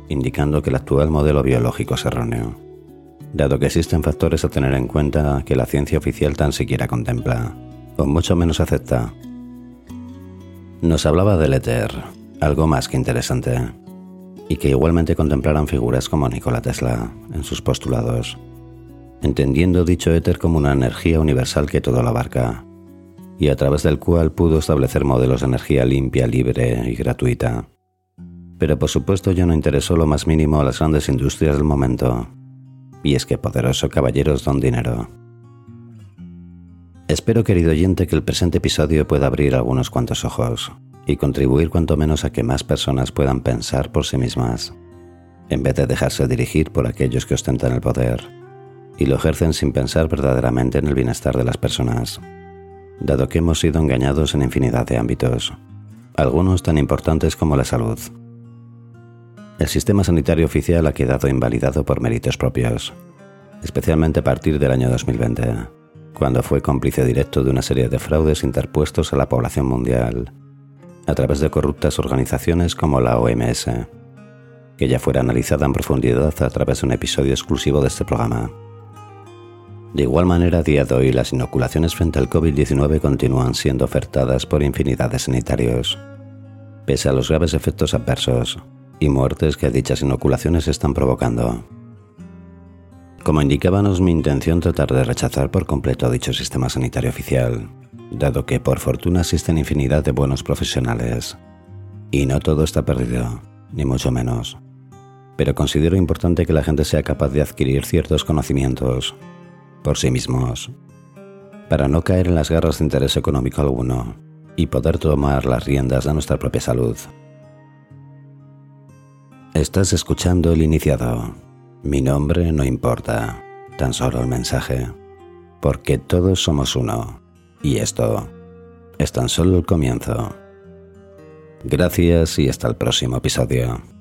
indicando que el actual modelo biológico es erróneo, dado que existen factores a tener en cuenta que la ciencia oficial tan siquiera contempla, o mucho menos acepta. Nos hablaba del éter, algo más que interesante, y que igualmente contemplaran figuras como Nikola Tesla en sus postulados, entendiendo dicho éter como una energía universal que todo lo abarca, y a través del cual pudo establecer modelos de energía limpia, libre y gratuita. Pero por supuesto ya no interesó lo más mínimo a las grandes industrias del momento, y es que poderoso caballeros don dinero. Espero, querido oyente, que el presente episodio pueda abrir algunos cuantos ojos y contribuir cuanto menos a que más personas puedan pensar por sí mismas, en vez de dejarse dirigir por aquellos que ostentan el poder y lo ejercen sin pensar verdaderamente en el bienestar de las personas, dado que hemos sido engañados en infinidad de ámbitos, algunos tan importantes como la salud. El sistema sanitario oficial ha quedado invalidado por méritos propios, especialmente a partir del año 2020, cuando fue cómplice directo de una serie de fraudes interpuestos a la población mundial, a través de corruptas organizaciones como la OMS, que ya fuera analizada en profundidad a través de un episodio exclusivo de este programa. De igual manera, a día de hoy, las inoculaciones frente al COVID-19 continúan siendo ofertadas por infinidad de sanitarios, pese a los graves efectos adversos y muertes que dichas inoculaciones están provocando. Como indicaba, no es mi intención tratar de rechazar por completo dicho sistema sanitario oficial, dado que por fortuna existen infinidad de buenos profesionales, y no todo está perdido, ni mucho menos. Pero considero importante que la gente sea capaz de adquirir ciertos conocimientos por sí mismos, para no caer en las garras de interés económico alguno y poder tomar las riendas de nuestra propia salud. Estás escuchando El Iniciado. Mi nombre no importa, tan solo el mensaje, porque todos somos uno, y esto es tan solo el comienzo. Gracias y hasta el próximo episodio.